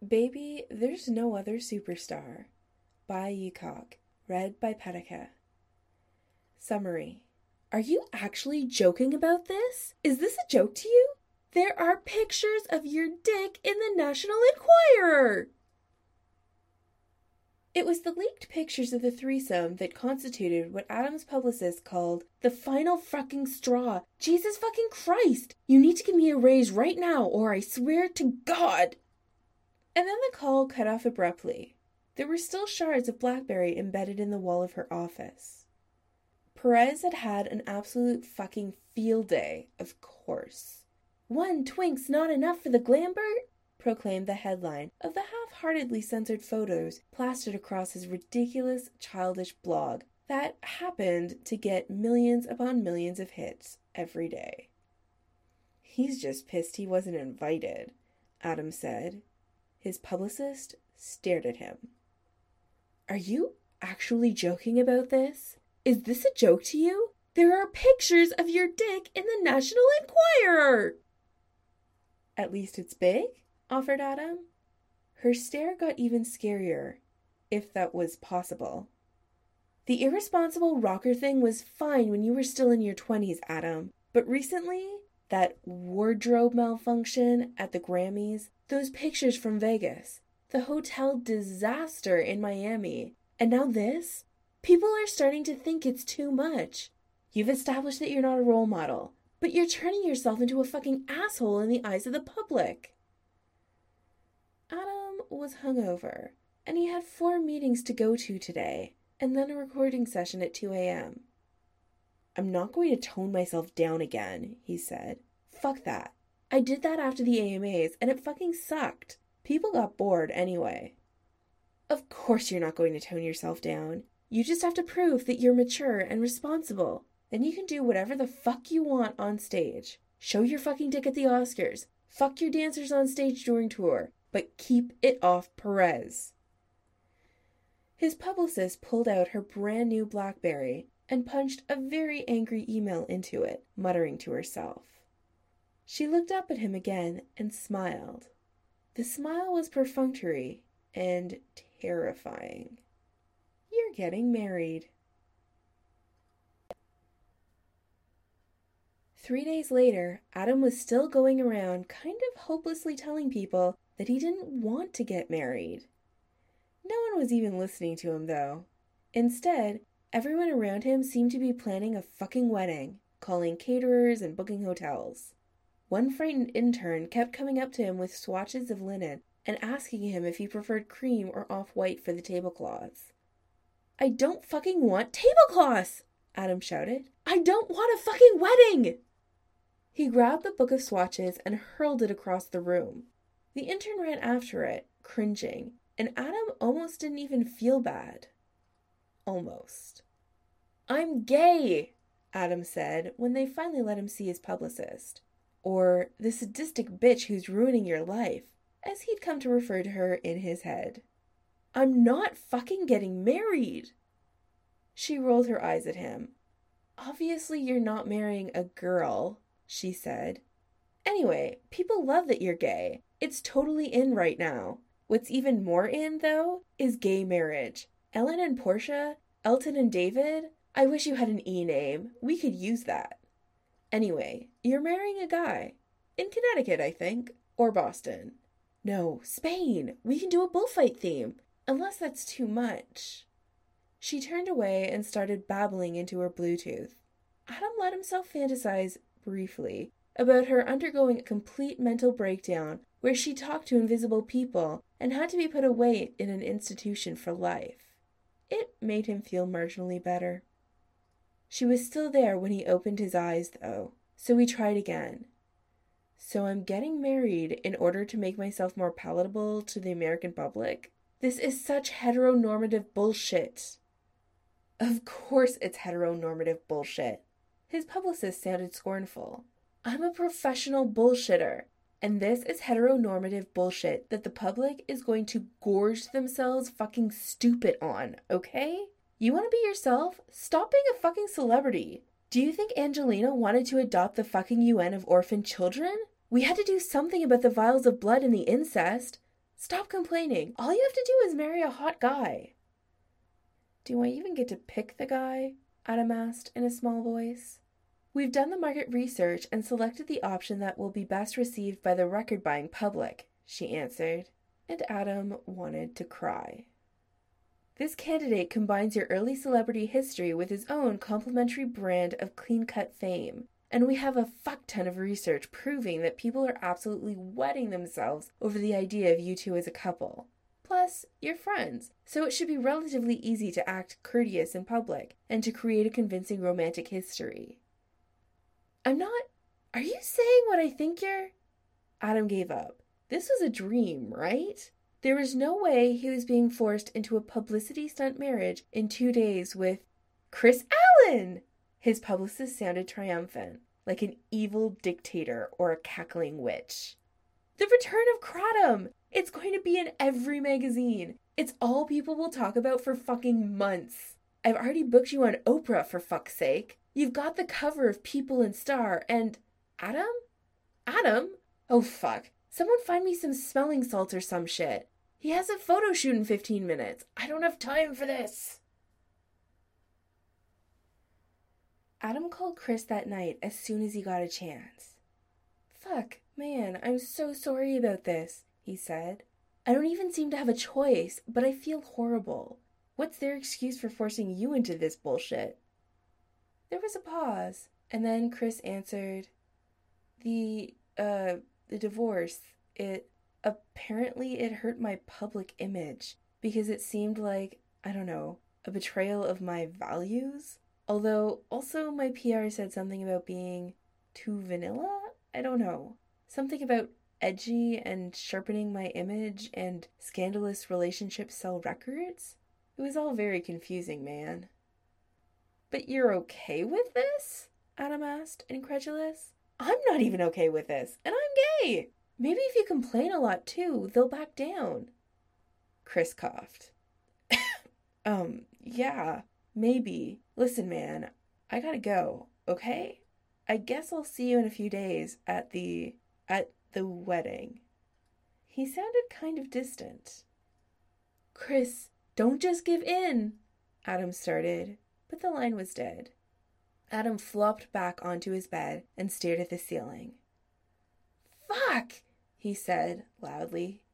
Baby, There's No Other Superstar by Yukok, read by Petica. Summary. Are you actually joking about this? Is this a joke to you? There are pictures of your dick in the National Enquirer! It was the leaked pictures of the threesome that constituted what Adam's publicist called the final fucking straw. Jesus fucking Christ! You need to give me a raise right now, or I swear to God! And then the call cut off abruptly. There were still shards of BlackBerry embedded in the wall of her office. Perez had had an absolute fucking field day, of course. "One twink's not enough for the Glambert?" proclaimed the headline of the half-heartedly censored photos plastered across his ridiculous, childish blog that happened to get millions upon millions of hits every day. "He's just pissed he wasn't invited," Adam said. His publicist stared at him. "Are you actually joking about this? Is this a joke to you? There are pictures of your dick in the National Enquirer!" "At least it's big?" offered Adam. Her stare got even scarier, if that was possible. "The irresponsible rocker thing was fine when you were still in your 20s, Adam. But recently, that wardrobe malfunction at the Grammys, those pictures from Vegas, the hotel disaster in Miami, and now this? People are starting to think it's too much. You've established that you're not a role model, but you're turning yourself into a fucking asshole in the eyes of the public." Adam was hungover, and he had 4 meetings to go to today, and then a recording session at 2 a.m. "I'm not going to tone myself down again," he said. "Fuck that. I did that after the AMAs, and it fucking sucked. People got bored anyway." "Of course you're not going to tone yourself down. You just have to prove that you're mature and responsible. Then you can do whatever the fuck you want on stage. Show your fucking dick at the Oscars. Fuck your dancers on stage during tour. But keep it off Perez." His publicist pulled out her brand new BlackBerry and punched a very angry email into it, muttering to herself. She looked up at him again and smiled. The smile was perfunctory and terrifying. "You're getting married." 3 days later, Adam was still going around kind of hopelessly telling people that he didn't want to get married. No one was even listening to him, though. Instead, everyone around him seemed to be planning a fucking wedding, calling caterers and booking hotels. One frightened intern kept coming up to him with swatches of linen and asking him if he preferred cream or off-white for the tablecloths. "I don't fucking want tablecloths!" Adam shouted. "I don't want a fucking wedding!" He grabbed the book of swatches and hurled it across the room. The intern ran after it, cringing, and Adam almost didn't even feel bad. Almost. "I'm gay," Adam said when they finally let him see his publicist. Or the sadistic bitch who's ruining your life, as he'd come to refer to her in his head. "I'm not fucking getting married." She rolled her eyes at him. "Obviously you're not marrying a girl," she said. "Anyway, people love that you're gay. It's totally in right now. What's even more in, though, is gay marriage. Ellen and Portia, Elton and David. I wish you had an E name. We could use that. Anyway, you're marrying a guy. In Connecticut, I think. Or Boston. No, Spain. We can do a bullfight theme. Unless that's too much." She turned away and started babbling into her Bluetooth. Adam let himself fantasize briefly about her undergoing a complete mental breakdown where she talked to invisible people and had to be put away in an institution for life. It made him feel marginally better. She was still there when he opened his eyes, though, so he tried again. "So I'm getting married in order to make myself more palatable to the American public? This is such heteronormative bullshit." "Of course it's heteronormative bullshit." His publicist sounded scornful. "I'm a professional bullshitter, and this is heteronormative bullshit that the public is going to gorge themselves fucking stupid on, okay? You want to be yourself? Stop being a fucking celebrity. Do you think Angelina wanted to adopt the fucking UN of orphan children? We had to do something about the vials of blood and the incest. Stop complaining. All you have to do is marry a hot guy. Do I even get to pick the guy? Adam asked in a small voice. We've done the market research and selected the option that will be best received by the record-buying public, she answered, and Adam wanted to cry. This candidate combines your early celebrity history with his own complimentary brand of clean-cut fame, and we have a fuck ton of research proving that people are absolutely wetting themselves over the idea of you two as a couple. Plus, you're friends, so it should be relatively easy to act courteous in public and to create a convincing romantic history. Are you saying what I think you're? Adam gave up. This was a dream, right? There was no way he was being forced into a publicity stunt marriage in 2 days with Chris Allen! His publicist sounded triumphant, like an evil dictator or a cackling witch. The return of Kratom! It's going to be in every magazine. It's all people will talk about for fucking months. I've already booked you on Oprah, for fuck's sake. You've got the cover of People and Star, and... Adam? Adam? Oh, fuck. Someone find me some smelling salts or some shit. He has a photo shoot in 15 minutes. I don't have time for this. Adam called Chris that night as soon as he got a chance. Fuck, man, I'm so sorry about this, he said. I don't even seem to have a choice, but I feel horrible. What's their excuse for forcing you into this bullshit? There was a pause, and then Chris answered, The divorce, apparently it hurt my public image, because it seemed like, I don't know, a betrayal of my values? Although, also my PR said something about being too vanilla? I don't know. Something about edgy and sharpening my image and scandalous relationships sell records? It was all very confusing, man. But you're okay with this? Adam asked, incredulous. I'm not even okay with this, and I'm gay. Maybe if you complain a lot too, they'll back down. Chris coughed. Yeah, maybe. Listen, man, I gotta go, okay? I guess I'll see you in a few days at the wedding. He sounded kind of distant. Chris, don't just give in, Adam started, but the line was dead. Adam flopped back onto his bed and stared at the ceiling. Fuck, he said loudly.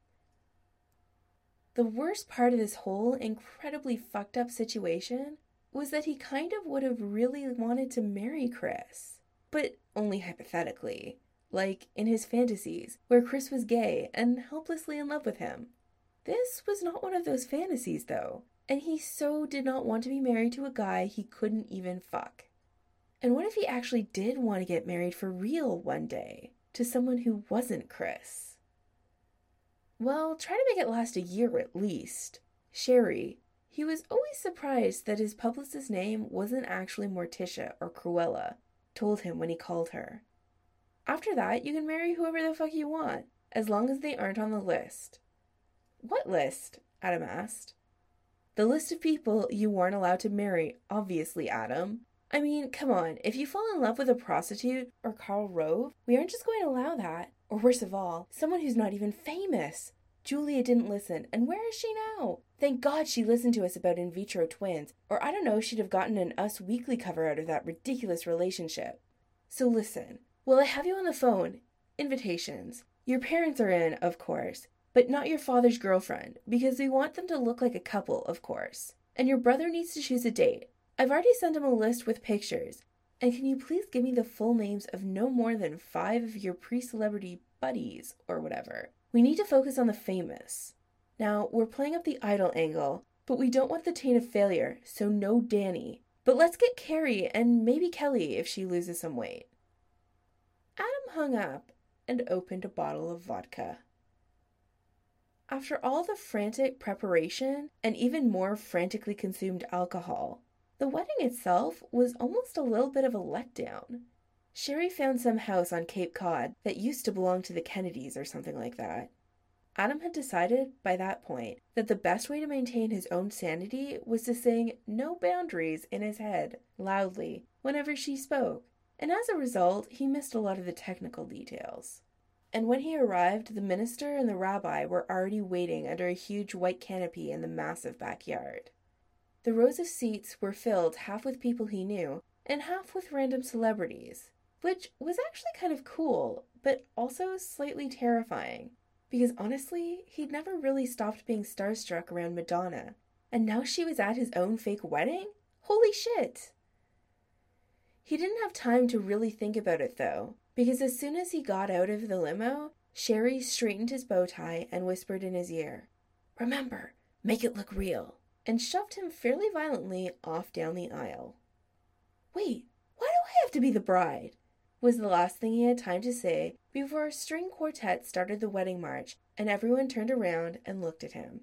The worst part of this whole incredibly fucked up situation was that he kind of would have really wanted to marry Chris, but only hypothetically, like in his fantasies, where Chris was gay and helplessly in love with him. This was not one of those fantasies, though, and he so did not want to be married to a guy he couldn't even fuck. And what if he actually did want to get married for real one day, to someone who wasn't Chris? Well, try to make it last a year at least. Sherry, he was always surprised that his publicist's name wasn't actually Morticia or Cruella, told him when he called her. After that, you can marry whoever the fuck you want, as long as they aren't on the list. What list? Adam asked. The list of people you weren't allowed to marry, obviously, Adam. I mean, come on, if you fall in love with a prostitute or Karl Rove, we aren't just going to allow that. Or worse of all, someone who's not even famous. Julia didn't listen, and where is she now? Thank God she listened to us about in vitro twins, or I don't know, she'd have gotten an Us Weekly cover out of that ridiculous relationship. So listen, while I have you on the phone, invitations. Your parents are in, of course, but not your father's girlfriend, because we want them to look like a couple, of course. And your brother needs to choose a date. I've already sent him a list with pictures. And can you please give me the full names of no more than 5 of your pre-celebrity buddies, or whatever? We need to focus on the famous. Now, we're playing up the idol angle, but we don't want the taint of failure, so no Danny. But let's get Carrie and maybe Kelly if she loses some weight. Adam hung up and opened a bottle of vodka. After all the frantic preparation and even more frantically consumed alcohol, the wedding itself was almost a little bit of a letdown. Sherry found some house on Cape Cod that used to belong to the Kennedys or something like that. Adam had decided by that point that the best way to maintain his own sanity was to sing "No Boundaries" in his head, loudly, whenever she spoke, and as a result, he missed a lot of the technical details. And when he arrived, the minister and the rabbi were already waiting under a huge white canopy in the massive backyard. The rows of seats were filled half with people he knew and half with random celebrities, which was actually kind of cool, but also slightly terrifying, because honestly, he'd never really stopped being starstruck around Madonna, and now she was at his own fake wedding? Holy shit! He didn't have time to really think about it though, because as soon as he got out of the limo, Sherry straightened his bow tie and whispered in his ear, "Remember, make it look real," and shoved him fairly violently off down the aisle. "Wait, why do I have to be the bride?" was the last thing he had time to say before a string quartet started the wedding march and everyone turned around and looked at him.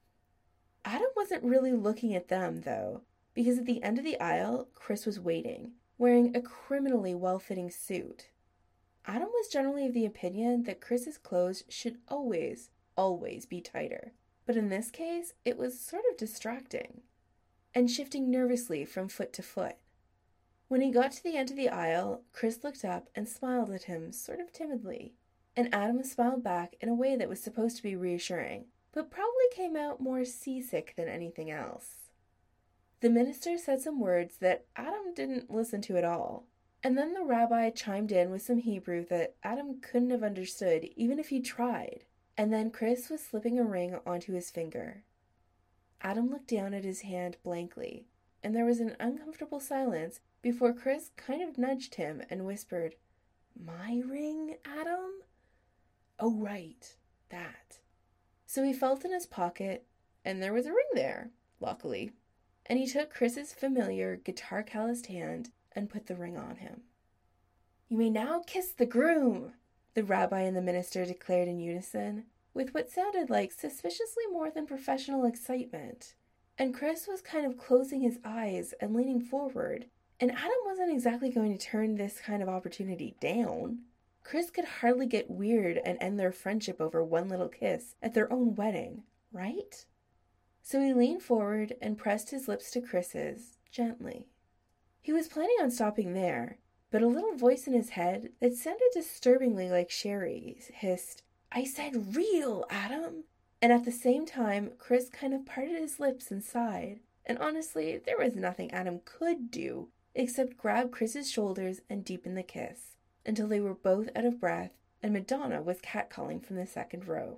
Adam wasn't really looking at them, though, because at the end of the aisle, Chris was waiting, wearing a criminally well-fitting suit. Adam was generally of the opinion that Chris's clothes should always be tighter, but in this case, it was sort of distracting, and shifting nervously from foot to foot. When he got to the end of the aisle, Chris looked up and smiled at him sort of timidly, and Adam smiled back in a way that was supposed to be reassuring, but probably came out more seasick than anything else. The minister said some words that Adam didn't listen to at all, and then the rabbi chimed in with some Hebrew that Adam couldn't have understood even if he tried, and then Chris was slipping a ring onto his finger. Adam looked down at his hand blankly, and there was an uncomfortable silence before Chris kind of nudged him and whispered, "My ring, Adam? Oh, right, that." So he felt in his pocket, and there was a ring there, luckily, and he took Chris's familiar guitar-calloused hand and put the ring on him. "You may now kiss the groom," the rabbi and the minister declared in unison, with what sounded like suspiciously more than professional excitement. And Chris was kind of closing his eyes and leaning forward, and Adam wasn't exactly going to turn this kind of opportunity down. Chris could hardly get weird and end their friendship over one little kiss at their own wedding, right? So he leaned forward and pressed his lips to Chris's, gently. He was planning on stopping there, but a little voice in his head that sounded disturbingly like Sherry's hissed, "I said real, Adam!" And at the same time, Chris kind of parted his lips and sighed, and honestly, there was nothing Adam could do except grab Chris's shoulders and deepen the kiss, until they were both out of breath and Madonna was catcalling from the second row.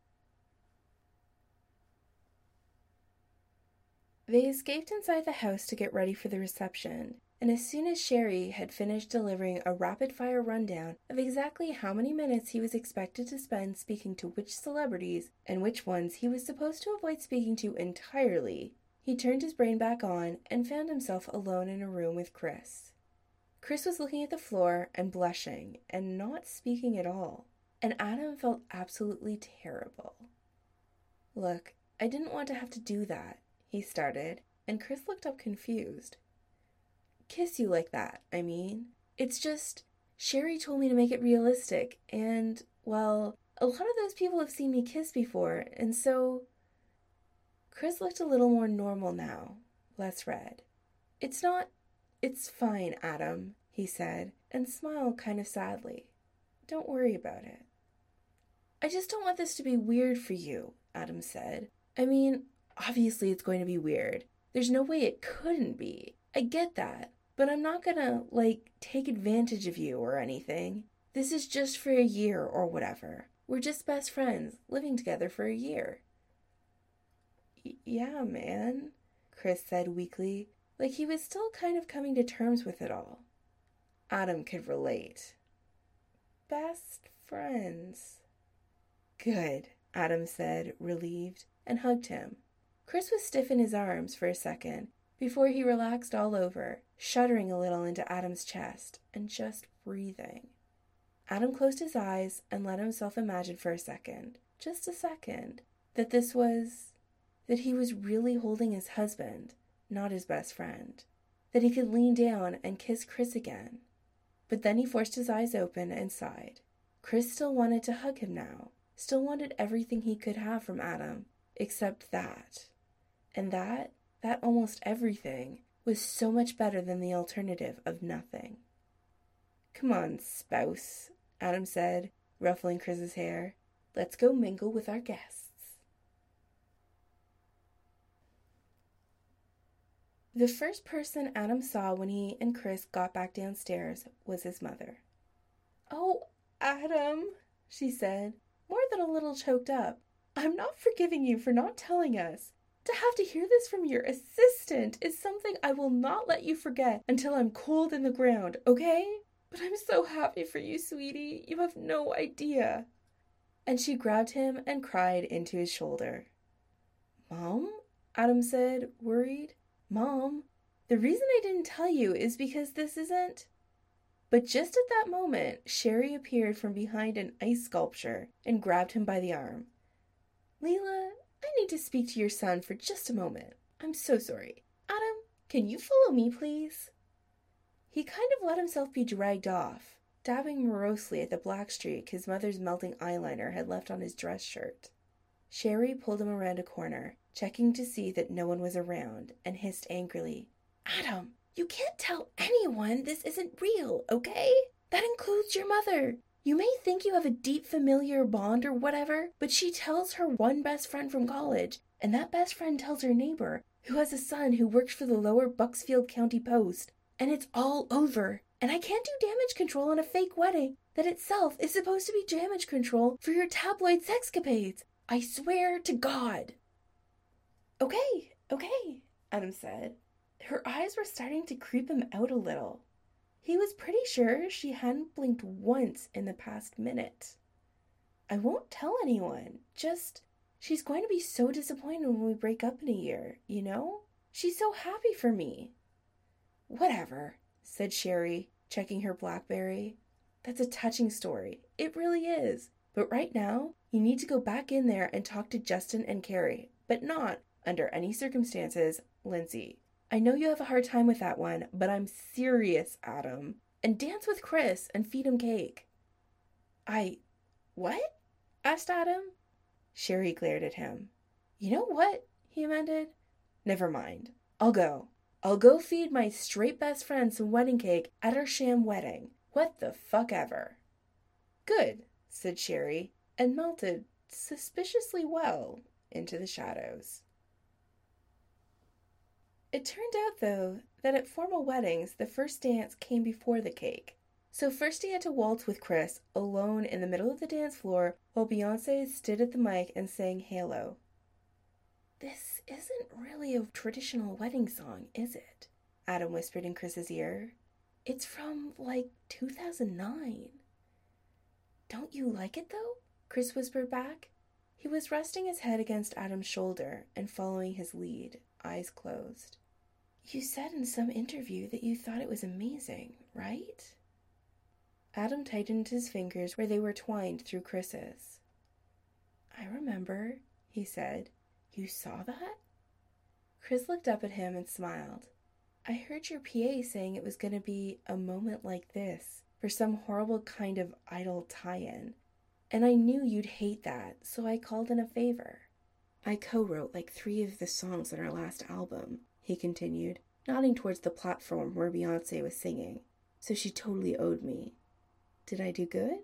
They escaped inside the house to get ready for the reception, and as soon as Sherry had finished delivering a rapid-fire rundown of exactly how many minutes he was expected to spend speaking to which celebrities and which ones he was supposed to avoid speaking to entirely, he turned his brain back on and found himself alone in a room with Chris. Chris was looking at the floor and blushing and not speaking at all, and Adam felt absolutely terrible. "Look, I didn't want to have to do that," he started, and Chris looked up confused. "Kiss you like that, I mean. It's just, Sherry told me to make it realistic, and, well, a lot of those people have seen me kiss before, and so..." Chris looked a little more normal now, less red. It's fine, Adam," he said, and smiled kind of sadly. "Don't worry about it." "I just don't want this to be weird for you," Adam said. "I mean, obviously it's going to be weird. There's no way it couldn't be. I get that. But I'm not gonna, take advantage of you or anything. This is just for a year or whatever. We're just best friends, living together for a year." "Yeah, man," Chris said weakly, like he was still kind of coming to terms with it all. Adam could relate. Best friends. "Good," Adam said, relieved, and hugged him. Chris was stiff in his arms for a second, before he relaxed all over, shuddering a little into Adam's chest, and just breathing. Adam closed his eyes and let himself imagine for a second, just a second, that he was really holding his husband, not his best friend, that he could lean down and kiss Chris again. But then he forced his eyes open and sighed. Chris still wanted to hug him now, still wanted everything he could have from Adam, except that. And that almost everything, was so much better than the alternative of nothing. "Come on, spouse," Adam said, ruffling Chris's hair. "Let's go mingle with our guests." The first person Adam saw when he and Chris got back downstairs was his mother. "Oh, Adam," she said, more than a little choked up. "I'm not forgiving you for not telling us. To have to hear this from your assistant is something I will not let you forget until I'm cold in the ground, okay? But I'm so happy for you, sweetie. You have no idea." And she grabbed him and cried into his shoulder. "Mom?" Adam said, worried. "Mom, the reason I didn't tell you is because this isn't..." But just at that moment, Sherry appeared from behind an ice sculpture and grabbed him by the arm. "Leela, I need to speak to your son for just a moment. I'm so sorry. Adam, can you follow me, please?" He kind of let himself be dragged off, dabbing morosely at the black streak his mother's melting eyeliner had left on his dress shirt. Sherry pulled him around a corner, checking to see that no one was around, and hissed angrily, "Adam, you can't tell anyone this isn't real, okay? That includes your mother. You may think you have a deep familiar bond or whatever, but she tells her one best friend from college, and that best friend tells her neighbor, who has a son who works for the Lower Bucksfield County Post, and it's all over. And I can't do damage control on a fake wedding that itself is supposed to be damage control for your tabloid sexcapades. I swear to God." Okay, Adam said. Her eyes were starting to creep him out a little. He was pretty sure she hadn't blinked once in the past minute. "I won't tell anyone. Just, she's going to be so disappointed when we break up in a year, you know? She's so happy for me." "Whatever," said Sherry, checking her BlackBerry. "That's a touching story. It really is. But right now, you need to go back in there and talk to Justin and Carrie, but not, under any circumstances, Lindsay. I know you have a hard time with that one, but I'm serious, Adam. And dance with Chris and feed him cake." What?" asked Adam. Sherry glared at him. "You know what?" he amended. "Never mind. I'll go. I'll go feed my straight best friend some wedding cake at her sham wedding. What the fuck ever." "Good," said Sherry, and melted suspiciously well into the shadows. It turned out, though, that at formal weddings, the first dance came before the cake. So first he had to waltz with Chris, alone in the middle of the dance floor, while Beyoncé stood at the mic and sang Halo. "This isn't really a traditional wedding song, is it?" Adam whispered in Chris's ear. "It's from, 2009. "Don't you like it, though?" Chris whispered back. He was resting his head against Adam's shoulder and following his lead, eyes closed. "You said in some interview that you thought it was amazing, right?" Adam tightened his fingers where they were twined through Chris's. "I remember," he said. "You saw that?" Chris looked up at him and smiled. "I heard your PA saying it was going to be a moment like this for some horrible kind of idol tie-in. And I knew you'd hate that, so I called in a favor. I co-wrote 3 of the songs on our last album," he continued, nodding towards the platform where Beyoncé was singing. "So she totally owed me. Did I do good?"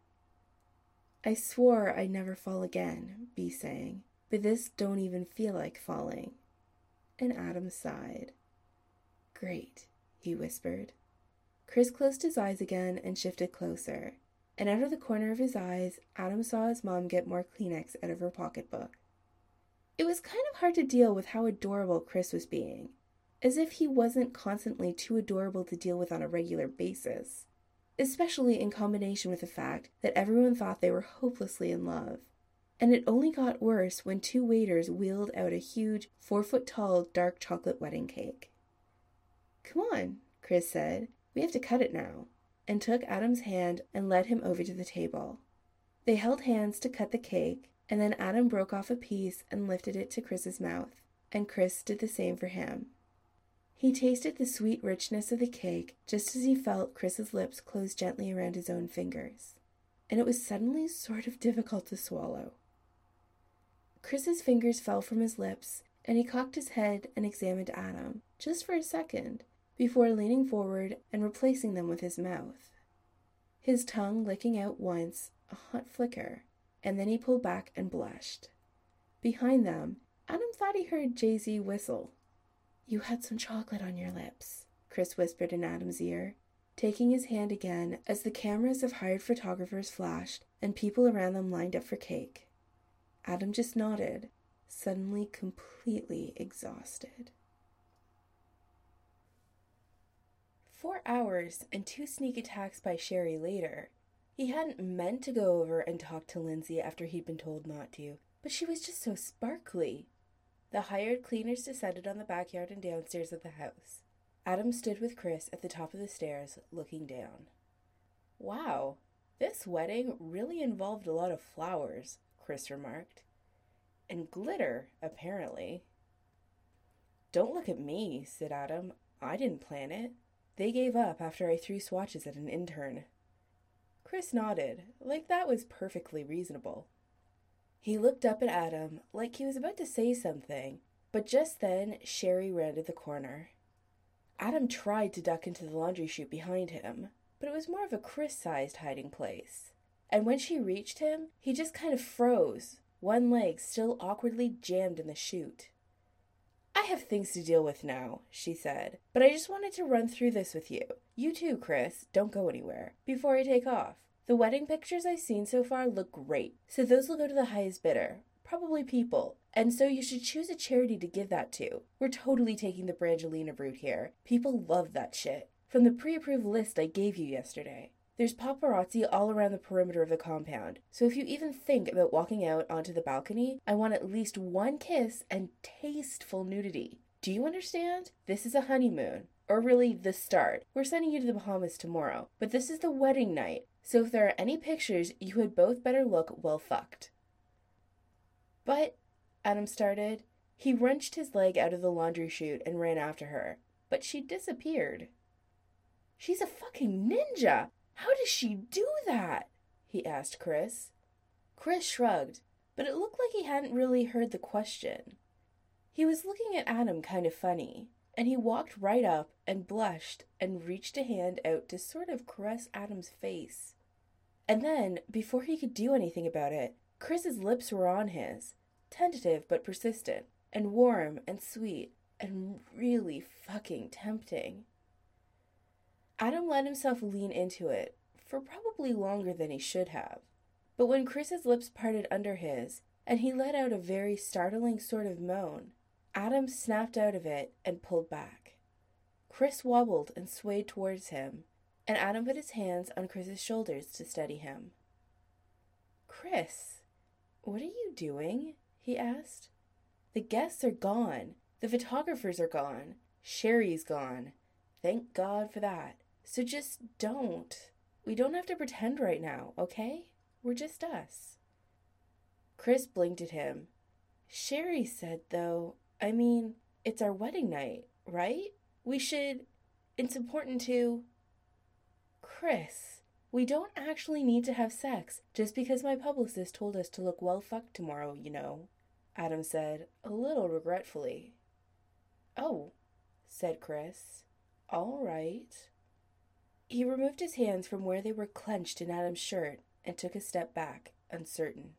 "I swore I'd never fall again," B sang, "but this don't even feel like falling." And Adam sighed. "Great," he whispered. Chris closed his eyes again and shifted closer, and out of the corner of his eyes, Adam saw his mom get more Kleenex out of her pocketbook. It was kind of hard to deal with how adorable Chris was being, as if he wasn't constantly too adorable to deal with on a regular basis, especially in combination with the fact that everyone thought they were hopelessly in love. And it only got worse when 2 waiters wheeled out a huge 4-foot-tall dark chocolate wedding cake. "Come on," Chris said. "We have to cut it now," and took Adam's hand and led him over to the table. They held hands to cut the cake, and then Adam broke off a piece and lifted it to Chris's mouth, and Chris did the same for him. He tasted the sweet richness of the cake just as he felt Chris's lips close gently around his own fingers, and it was suddenly sort of difficult to swallow. Chris's fingers fell from his lips, and he cocked his head and examined Adam, just for a second, before leaning forward and replacing them with his mouth. His tongue licking out once, a hot flicker, and then he pulled back and blushed. Behind them, Adam thought he heard Jay-Z whistle. "You had some chocolate on your lips," Chris whispered in Adam's ear, taking his hand again as the cameras of hired photographers flashed and people around them lined up for cake. Adam just nodded, suddenly completely exhausted. 4 hours and 2 sneak attacks by Sherry later. He hadn't meant to go over and talk to Lindsay after he'd been told not to, but she was just so sparkly. The hired cleaners descended on the backyard and downstairs of the house. Adam stood with Chris at the top of the stairs, looking down. "Wow, this wedding really involved a lot of flowers," Chris remarked. "And glitter, apparently." "Don't look at me," said Adam. "I didn't plan it. They gave up after I threw swatches at an intern." Chris nodded, like that was perfectly reasonable. He looked up at Adam like he was about to say something, but just then Sherry rounded the corner. Adam tried to duck into the laundry chute behind him, but it was more of a Chris-sized hiding place. And when she reached him, he just kind of froze, one leg still awkwardly jammed in the chute. "I have things to deal with now," she said, "but I just wanted to run through this with you. You too, Chris, don't go anywhere, before I take off. The wedding pictures I've seen so far look great, so those will go to the highest bidder, probably People, and so you should choose a charity to give that to. We're totally taking the Brangelina route here. People love that shit. From the pre-approved list I gave you yesterday. There's paparazzi all around the perimeter of the compound, so if you even think about walking out onto the balcony, I want at least one kiss and tasteful nudity. Do you understand? This is a honeymoon, or really the start. We're sending you to the Bahamas tomorrow, but this is the wedding night, so if there are any pictures, you had both better look well fucked." "But," Adam started. He wrenched his leg out of the laundry chute and ran after her, but she disappeared. "She's a fucking ninja! How does she do that?" he asked Chris. Chris shrugged, but it looked like he hadn't really heard the question. He was looking at Adam kind of funny, and he walked right up and blushed and reached a hand out to sort of caress Adam's face. And then, before he could do anything about it, Chris's lips were on his, tentative but persistent, and warm and sweet, and really fucking tempting. Adam let himself lean into it, for probably longer than he should have. But when Chris's lips parted under his, and he let out a very startling sort of moan, Adam snapped out of it and pulled back. Chris wobbled and swayed towards him, and Adam put his hands on Chris's shoulders to steady him. "Chris, what are you doing?" he asked. "The guests are gone. The photographers are gone. Sherry's gone. Thank God for that. So just don't. We don't have to pretend right now, okay? We're just us." Chris blinked at him. "Sherry said, though, it's our wedding night, right? It's important to..." "Chris, we don't actually need to have sex just because my publicist told us to look well fucked tomorrow, you know," Adam said, a little regretfully. "Oh," said Chris. "All right." He removed his hands from where they were clenched in Adam's shirt and took a step back, uncertain.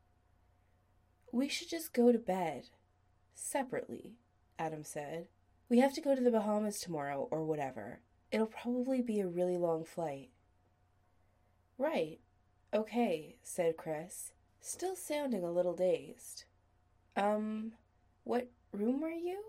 "We should just go to bed. Separately," Adam said. "We have to go to the Bahamas tomorrow or whatever. It'll probably be a really long flight." "Right. Okay," said Chris, still sounding a little dazed. What room were you?"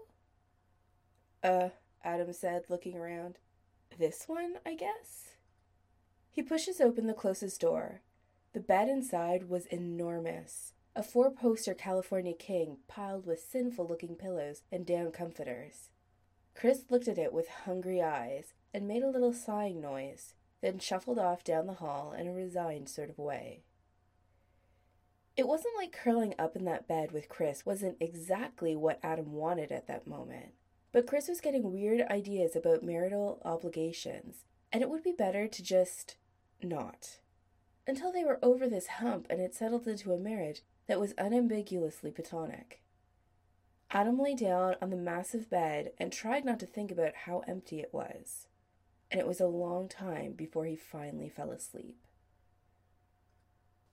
Adam said, looking around. "This one, I guess?" He pushes open the closest door. The bed inside was enormous, a 4-poster California king piled with sinful-looking pillows and down comforters. Chris looked at it with hungry eyes and made a little sighing noise, then shuffled off down the hall in a resigned sort of way. It wasn't like curling up in that bed with Chris wasn't exactly what Adam wanted at that moment, but Chris was getting weird ideas about marital obligations, and it would be better to just not. Until they were over this hump and had settled into a marriage that was unambiguously platonic. Adam lay down on the massive bed and tried not to think about how empty it was, and it was a long time before he finally fell asleep.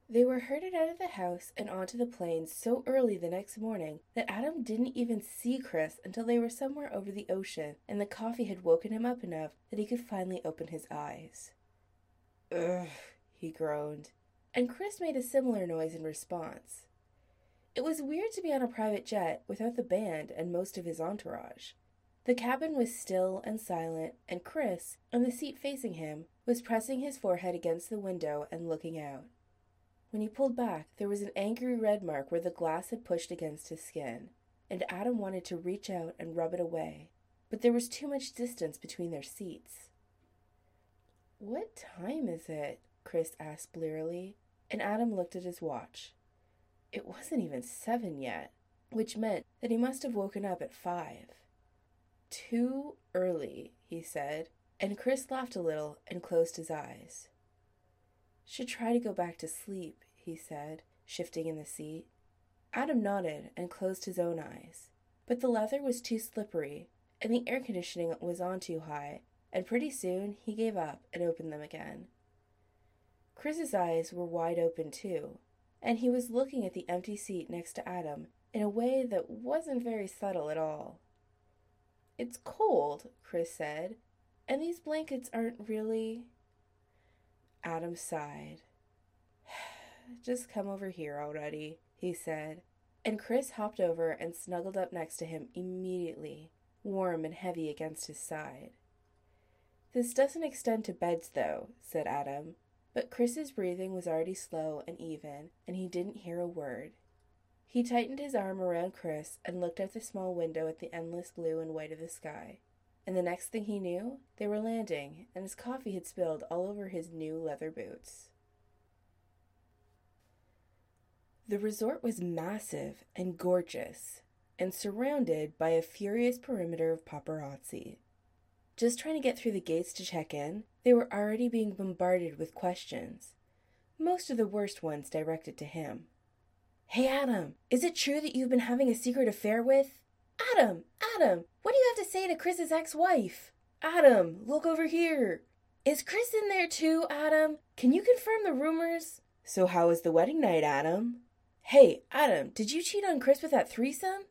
They were herded out of the house and onto the plains so early the next morning that Adam didn't even see Chris until they were somewhere over the ocean and the coffee had woken him up enough that he could finally open his eyes. Ugh, he groaned, and Chris made a similar noise in response. It was weird to be on a private jet without the band and most of his entourage. The cabin was still and silent, and Chris, on the seat facing him, was pressing his forehead against the window and looking out. When he pulled back, there was an angry red mark where the glass had pushed against his skin, and Adam wanted to reach out and rub it away, but there was too much distance between their seats. "What time is it?" Chris asked blearily, and Adam looked at his watch. It wasn't even 7 yet, which meant that he must have woken up at 5. "Too early," he said, and Chris laughed a little and closed his eyes. "Should try to go back to sleep," he said, shifting in the seat. Adam nodded and closed his own eyes, but the leather was too slippery, and the air conditioning was on too high, and pretty soon he gave up and opened them again. Chris's eyes were wide open too, and he was looking at the empty seat next to Adam in a way that wasn't very subtle at all. "It's cold," Chris said, "and these blankets aren't really—" Adam sighed. "Just come over here already," he said, and Chris hopped over and snuggled up next to him immediately, warm and heavy against his side. "This doesn't extend to beds, though," said Adam, but Chris's breathing was already slow and even, and he didn't hear a word. He tightened his arm around Chris and looked out the small window at the endless blue and white of the sky. And the next thing he knew, they were landing, and his coffee had spilled all over his new leather boots. The resort was massive and gorgeous, and surrounded by a furious perimeter of paparazzi. Just trying to get through the gates to check in, they were already being bombarded with questions, most of the worst ones directed to him. "Hey Adam, is it true that you've been having a secret affair with—" "Adam! Adam! What do you have to say to Chris's ex-wife?" "Adam, look over here!" "Is Chris in there too, Adam? Can you confirm the rumors?" "So how was the wedding night, Adam?" "Hey, Adam, did you cheat on Chris with that threesome?"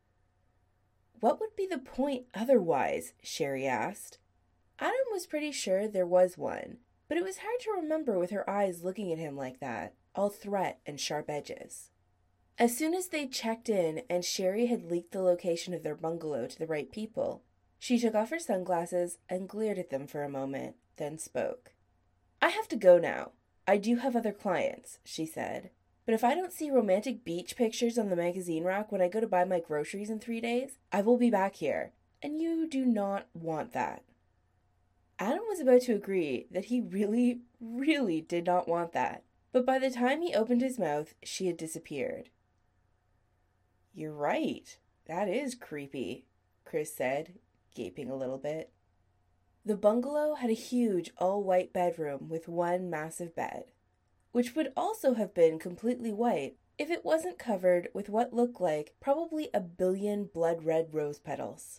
"What would be the point otherwise?" Sherry asked. Adam was pretty sure there was one, but it was hard to remember with her eyes looking at him like that, all threat and sharp edges. As soon as they'd checked in and Sherry had leaked the location of their bungalow to the right people, she took off her sunglasses and glared at them for a moment, then spoke. "I have to go now. I do have other clients," she said. "But if I don't see romantic beach pictures on the magazine rack when I go to buy my groceries in 3 days, I will be back here, and you do not want that." Adam was about to agree that he really, really did not want that, but by the time he opened his mouth, she had disappeared. "You're right. That is creepy," Chris said, gaping a little bit. The bungalow had a huge all-white bedroom with one massive bed, which would also have been completely white if it wasn't covered with what looked like probably a billion blood-red rose petals.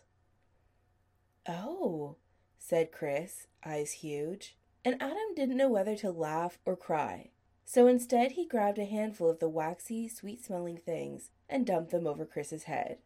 "Oh," said Chris, eyes huge, and Adam didn't know whether to laugh or cry. So instead he grabbed a handful of the waxy, sweet-smelling things and dumped them over Chris's head.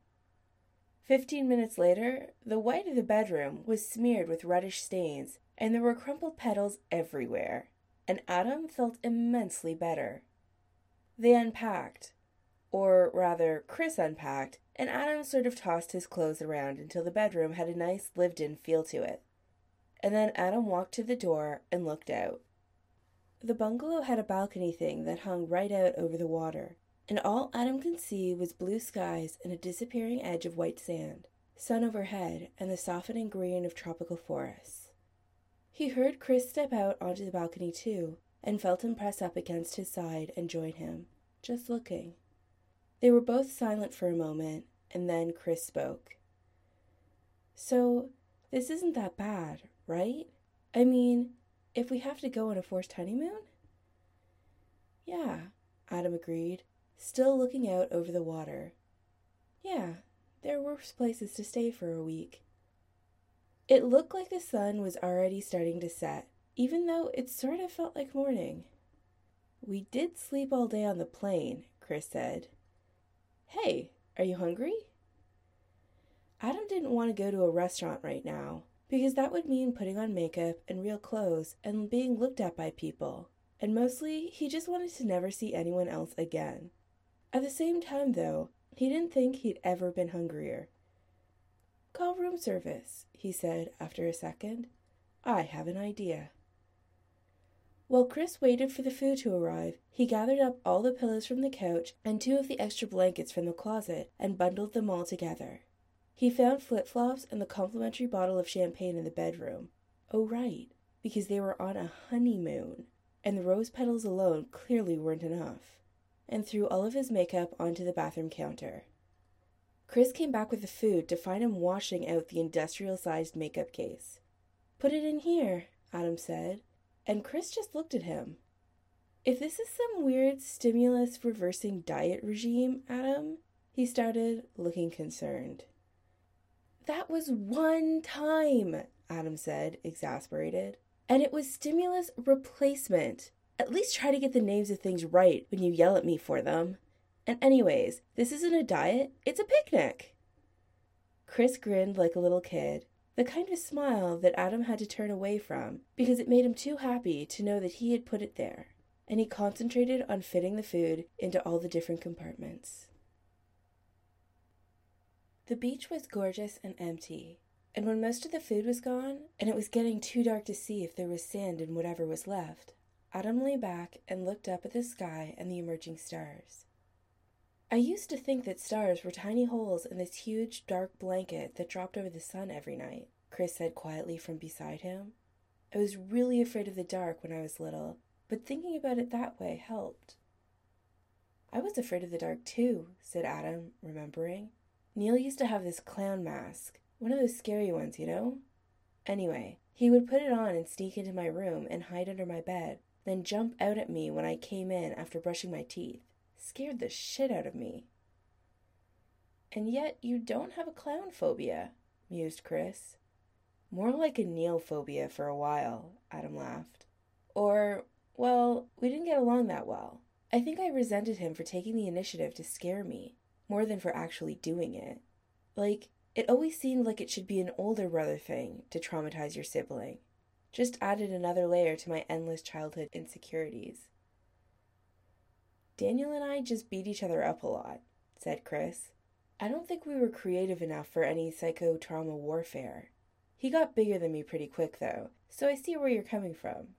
15 minutes later, the white of the bedroom was smeared with reddish stains, and there were crumpled petals everywhere, and Adam felt immensely better. They unpacked, or rather, Chris unpacked, and Adam sort of tossed his clothes around until the bedroom had a nice lived-in feel to it. And then Adam walked to the door and looked out. The bungalow had a balcony thing that hung right out over the water, and all Adam could see was blue skies and a disappearing edge of white sand, sun overhead, and the softening green of tropical forests. He heard Chris step out onto the balcony too, and felt him press up against his side and join him, just looking. They were both silent for a moment, and then Chris spoke. "So, this isn't that bad, right? I mean, if we have to go on a forced honeymoon?" "Yeah," Adam agreed, still looking out over the water. "Yeah, there are worse places to stay for a week." It looked like the sun was already starting to set, even though it sort of felt like morning. "We did sleep all day on the plane," Chris said. "Hey, are you hungry?" Adam didn't want to go to a restaurant right now, because that would mean putting on makeup and real clothes and being looked at by people. And mostly, he just wanted to never see anyone else again. At the same time, though, he didn't think he'd ever been hungrier. "Call room service," he said after a second. "I have an idea." While Chris waited for the food to arrive, he gathered up all the pillows from the couch and 2 of the extra blankets from the closet and bundled them all together. He found flip-flops and the complimentary bottle of champagne in the bedroom. Oh right, because they were on a honeymoon, and the rose petals alone clearly weren't enough, and threw all of his makeup onto the bathroom counter. Chris came back with the food to find him washing out the industrial-sized makeup case. "Put it in here," Adam said, and Chris just looked at him. "If this is some weird stimulus-reversing diet regime, Adam," he started, looking concerned. "That was one time," Adam said, exasperated. "And it was stimulus replacement. At least try to get the names of things right when you yell at me for them. And anyways, this isn't a diet, it's a picnic." Chris grinned like a little kid, the kind of smile that Adam had to turn away from because it made him too happy to know that he had put it there, and he concentrated on fitting the food into all the different compartments. The beach was gorgeous and empty, and when most of the food was gone, and it was getting too dark to see if there was sand in whatever was left, Adam lay back and looked up at the sky and the emerging stars. "I used to think that stars were tiny holes in this huge, dark blanket that dropped over the sun every night," Chris said quietly from beside him. "I was really afraid of the dark when I was little, but thinking about it that way helped." "I was afraid of the dark too," said Adam, remembering. "Neil used to have this clown mask, one of those scary ones, you know? Anyway, he would put it on and sneak into my room and hide under my bed, then jump out at me when I came in after brushing my teeth. Scared the shit out of me." "And yet you don't have a clown phobia," mused Chris. "More like a Neil phobia for a while," Adam laughed. Well, we didn't get along that well. I think I resented him for taking the initiative to scare me, more than for actually doing it. Like, it always seemed like it should be an older brother thing to traumatize your sibling. Just added another layer to my endless childhood insecurities. "Daniel and I just beat each other up a lot," said Chris. "I don't think we were creative enough for any psychotrauma warfare. He got bigger than me pretty quick, though, so I see where you're coming from.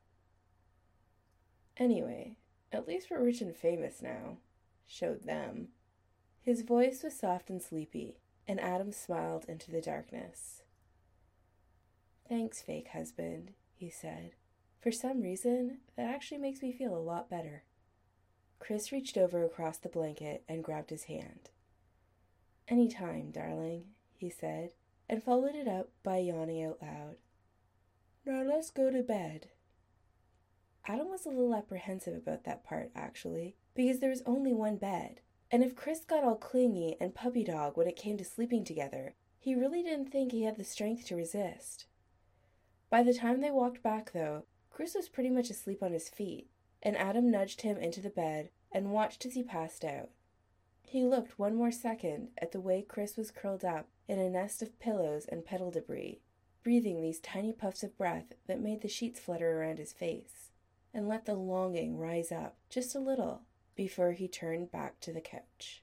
Anyway, at least we're rich and famous now. Showed them." His voice was soft and sleepy, and Adam smiled into the darkness. "Thanks, fake husband," he said. "For some reason, that actually makes me feel a lot better." Chris reached over across the blanket and grabbed his hand. "Anytime, darling," he said, and followed it up by yawning out loud. "Now let's go to bed." Adam was a little apprehensive about that part, actually, because there was only one bed, and if Chris got all clingy and puppy dog when it came to sleeping together, he really didn't think he had the strength to resist. By the time they walked back, though, Chris was pretty much asleep on his feet, and Adam nudged him into the bed and watched as he passed out. He looked one more second at the way Chris was curled up in a nest of pillows and petal debris, breathing these tiny puffs of breath that made the sheets flutter around his face, and let the longing rise up just a little before he turned back to the couch.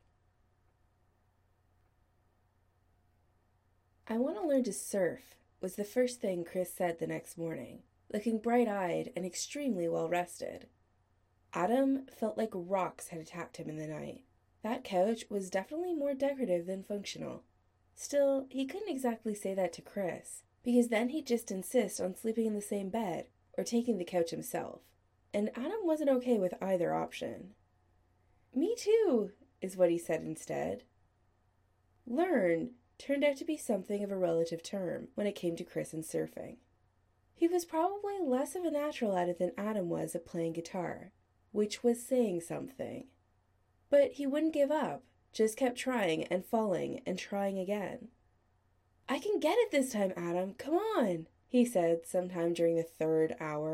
"I want to learn to surf," was the first thing Chris said the next morning, looking bright-eyed and extremely well-rested. Adam felt like rocks had attacked him in the night. That couch was definitely more decorative than functional. Still, he couldn't exactly say that to Chris, because then he'd just insist on sleeping in the same bed or taking the couch himself, and Adam wasn't okay with either option. "Me too," is what he said instead. Learn turned out to be something of a relative term when it came to Chris and surfing. He was probably less of a natural at it than Adam was at playing guitar, which was saying something. But he wouldn't give up, just kept trying and falling and trying again. "I can get it this time, Adam, come on," he said sometime during the 3rd hour,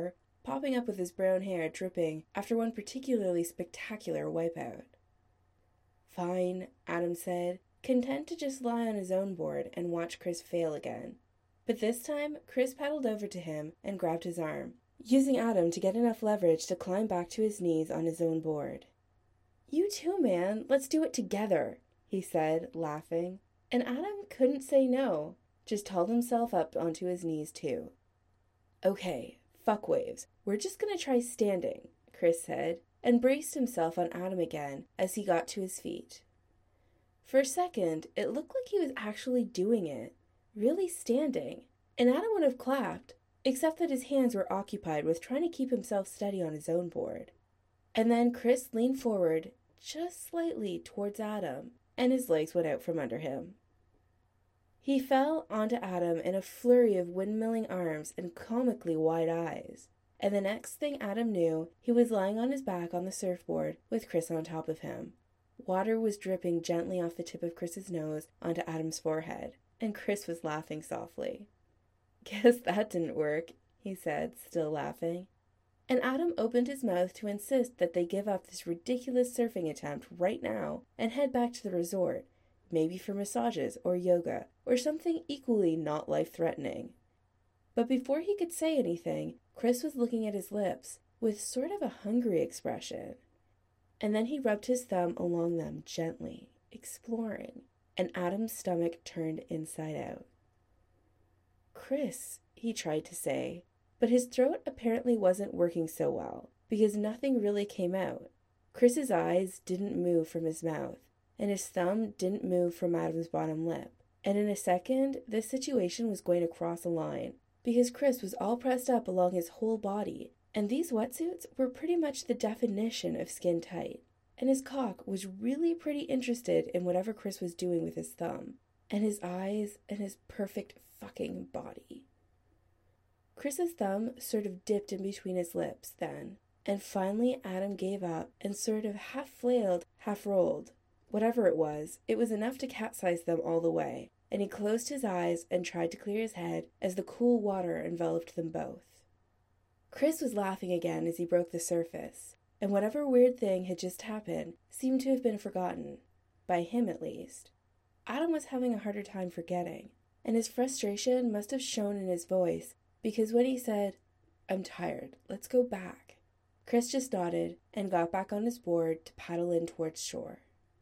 popping up with his brown hair dripping after one particularly spectacular wipeout. "Fine," Adam said, content to just lie on his own board and watch Chris fail again. But this time, Chris paddled over to him and grabbed his arm, using Adam to get enough leverage to climb back to his knees on his own board. "You too, man. Let's do it together," he said, laughing. And Adam couldn't say no, just hauled himself up onto his knees too. "Okay, fuck waves. We're just gonna try standing," Chris said, and braced himself on Adam again as he got to his feet. For a second, it looked like he was actually doing it, really standing, and Adam would have clapped, except that his hands were occupied with trying to keep himself steady on his own board. And then Chris leaned forward, just slightly towards Adam, and his legs went out from under him. He fell onto Adam in a flurry of windmilling arms and comically wide eyes, and the next thing Adam knew, he was lying on his back on the surfboard with Chris on top of him. Water was dripping gently off the tip of Chris's nose onto Adam's forehead, and Chris was laughing softly. "Guess that didn't work," he said, still laughing. And Adam opened his mouth to insist that they give up this ridiculous surfing attempt right now and head back to the resort, maybe for massages or yoga or something equally not life-threatening. But before he could say anything, Chris was looking at his lips with sort of a hungry expression. And then he rubbed his thumb along them gently, exploring, and Adam's stomach turned inside out. "Chris," he tried to say, but his throat apparently wasn't working so well, because nothing really came out. Chris's eyes didn't move from his mouth, and his thumb didn't move from Adam's bottom lip. And in a second, this situation was going to cross a line, because Chris was all pressed up along his whole body, and these wetsuits were pretty much the definition of skin tight. And his cock was really pretty interested in whatever Chris was doing with his thumb, and his eyes, and his perfect fucking body. Chris's thumb sort of dipped in between his lips then, and finally Adam gave up and sort of half flailed, half rolled. Whatever it was enough to capsize them all the way, and he closed his eyes and tried to clear his head as the cool water enveloped them both. Chris was laughing again as he broke the surface, and whatever weird thing had just happened seemed to have been forgotten, by him at least. Adam was having a harder time forgetting, and his frustration must have shown in his voice, because when he said, "I'm tired, let's go back," Chris just nodded and got back on his board to paddle in towards shore.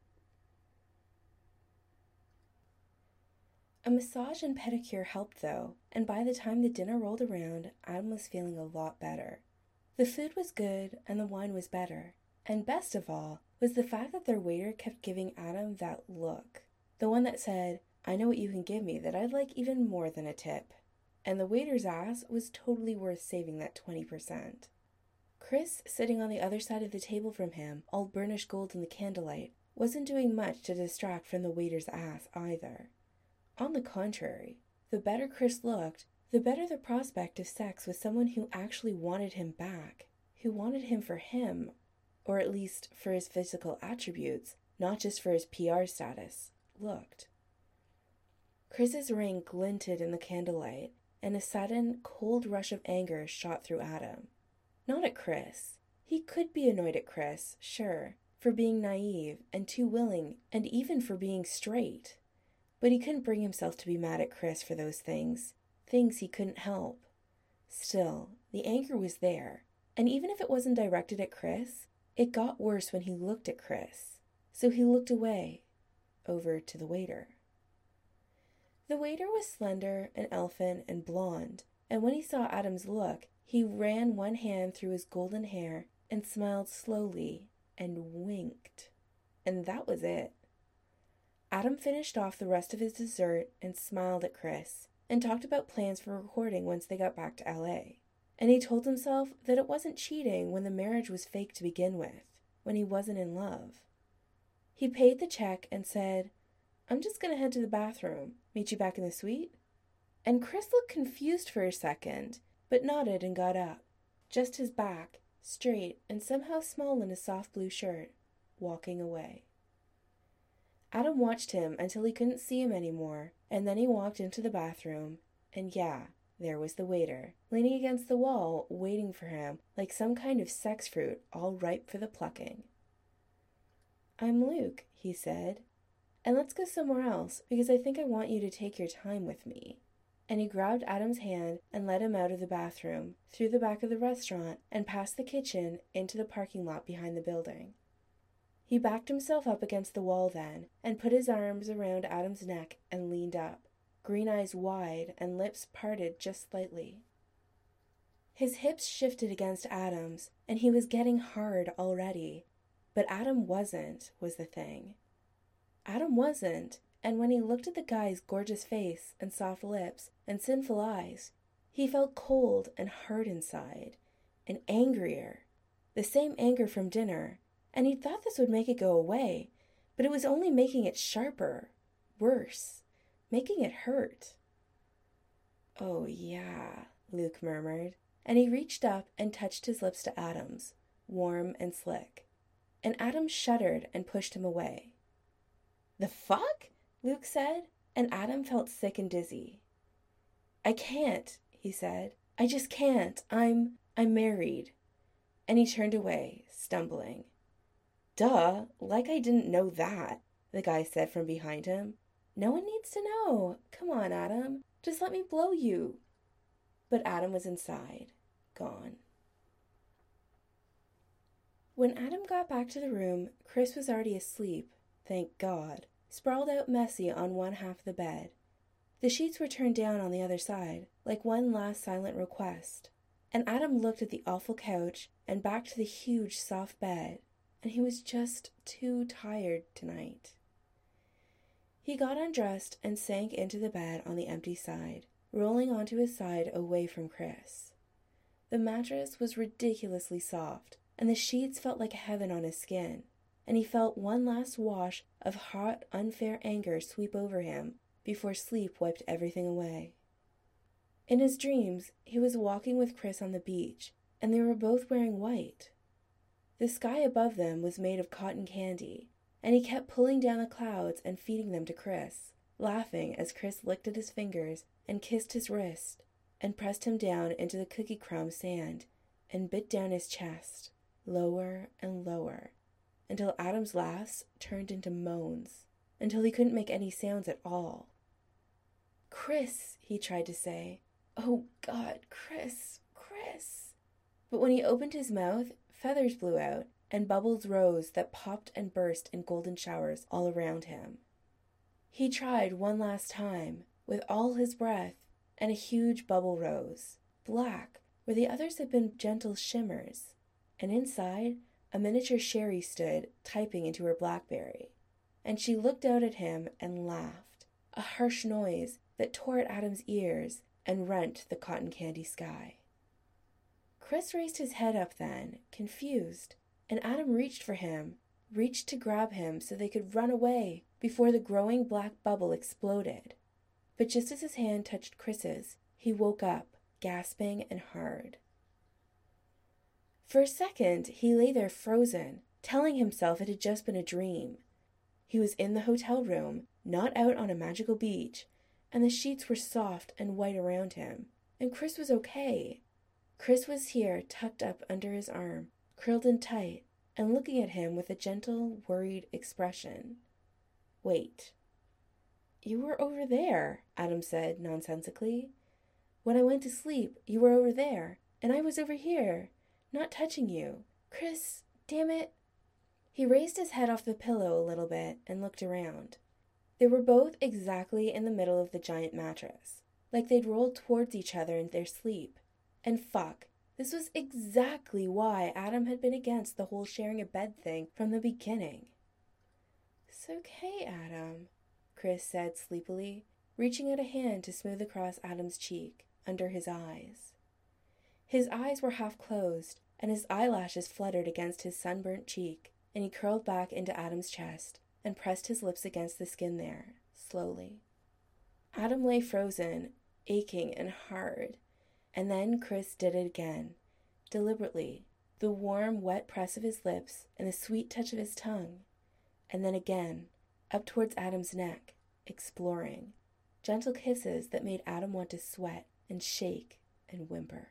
A massage and pedicure helped though, and by the time the dinner rolled around, Adam was feeling a lot better. The food was good and the wine was better, and best of all was the fact that their waiter kept giving Adam that look, the one that said, "I know what you can give me that I'd like even more than a tip." And the waiter's ass was totally worth saving that 20%. Chris, sitting on the other side of the table from him, all burnished gold in the candlelight, wasn't doing much to distract from the waiter's ass either. On the contrary, the better Chris looked, the better the prospect of sex with someone who actually wanted him back, who wanted him for him, or at least for his physical attributes, not just for his PR status, looked. Chris's ring glinted in the candlelight, and a sudden, cold rush of anger shot through Adam. Not at Chris. He could be annoyed at Chris, sure, for being naive and too willing, and even for being straight. But he couldn't bring himself to be mad at Chris for those things he couldn't help. Still, the anger was there, and even if it wasn't directed at Chris, it got worse when he looked at Chris. So he looked away, over to the waiter. The waiter was slender and elfin and blonde, and when he saw Adam's look, he ran one hand through his golden hair and smiled slowly and winked. And that was it. Adam finished off the rest of his dessert and smiled at Chris and talked about plans for recording once they got back to LA. And he told himself that it wasn't cheating when the marriage was fake to begin with, when he wasn't in love. He paid the check and said, "I'm just going to head to the bathroom. Meet you back in the suite?" And Chris looked confused for a second, but nodded and got up, just his back, straight and somehow small in his soft blue shirt, walking away. Adam watched him until he couldn't see him anymore, and then he walked into the bathroom, and yeah, there was the waiter, leaning against the wall, waiting for him like some kind of sex fruit all ripe for the plucking. "I'm Luke," he said, "and let's go somewhere else because I think I want you to take your time with me." And he grabbed Adam's hand and led him out of the bathroom, through the back of the restaurant, and past the kitchen into the parking lot behind the building. He backed himself up against the wall then, and put his arms around Adam's neck and leaned up, green eyes wide and lips parted just slightly. His hips shifted against Adam's, and he was getting hard already. But Adam wasn't, was the thing. Adam wasn't, and when he looked at the guy's gorgeous face and soft lips and sinful eyes, he felt cold and hard inside, and angrier. The same anger from dinner, and he'd thought this would make it go away, but it was only making it sharper, worse, making it hurt. "Oh, yeah," Luke murmured, and he reached up and touched his lips to Adam's, warm and slick. And Adam shuddered and pushed him away. "The fuck?" Luke said, and Adam felt sick and dizzy. "I can't," he said. "I just can't. I'm married." And he turned away, stumbling. "Duh, like I didn't know that," the guy said from behind him. "No one needs to know. Come on, Adam. Just let me blow you." But Adam was inside, gone. When Adam got back to the room, Chris was already asleep, thank God, sprawled out messy on one half of the bed. The sheets were turned down on the other side, like one last silent request, and Adam looked at the awful couch and back to the huge soft bed, and he was just too tired tonight. He got undressed and sank into the bed on the empty side, rolling onto his side away from Chris. The mattress was ridiculously soft, and the sheets felt like heaven on his skin, and he felt one last wash of hot, unfair anger sweep over him before sleep wiped everything away. In his dreams, he was walking with Chris on the beach, and they were both wearing white. The sky above them was made of cotton candy, and he kept pulling down the clouds and feeding them to Chris, laughing as Chris licked at his fingers and kissed his wrist and pressed him down into the cookie crumb sand and bit down his chest, lower and lower, until Adam's laughs turned into moans, until he couldn't make any sounds at all. "Chris," he tried to say. "Oh, God, Chris, Chris." But when he opened his mouth, feathers blew out, and bubbles rose that popped and burst in golden showers all around him. He tried one last time, with all his breath, and a huge bubble rose, black, where the others had been gentle shimmers, and inside, a miniature Sherry stood, typing into her BlackBerry, and she looked out at him and laughed, a harsh noise that tore at Adam's ears and rent the cotton candy sky. Chris raised his head up then, confused, and Adam reached for him, reached to grab him so they could run away before the growing black bubble exploded. But just as his hand touched Chris's, he woke up, gasping and hard. For a second, he lay there frozen, telling himself it had just been a dream. He was in the hotel room, not out on a magical beach, and the sheets were soft and white around him, and Chris was okay. Chris was here, tucked up under his arm, curled in tight, and looking at him with a gentle, worried expression. "Wait. You were over there," Adam said nonsensically. "When I went to sleep, you were over there, and I was over here, not touching you. Chris, damn it." He raised his head off the pillow a little bit and looked around. They were both exactly in the middle of the giant mattress, like they'd rolled towards each other in their sleep. And fuck, this was exactly why Adam had been against the whole sharing a bed thing from the beginning. "It's okay, Adam," Chris said sleepily, reaching out a hand to smooth across Adam's cheek, under his eyes. His eyes were half closed, and his eyelashes fluttered against his sunburnt cheek, and he curled back into Adam's chest and pressed his lips against the skin there, slowly. Adam lay frozen, aching and hard, and then Chris did it again, deliberately, the warm, wet press of his lips and the sweet touch of his tongue, and then again, up towards Adam's neck, exploring, gentle kisses that made Adam want to sweat and shake and whimper.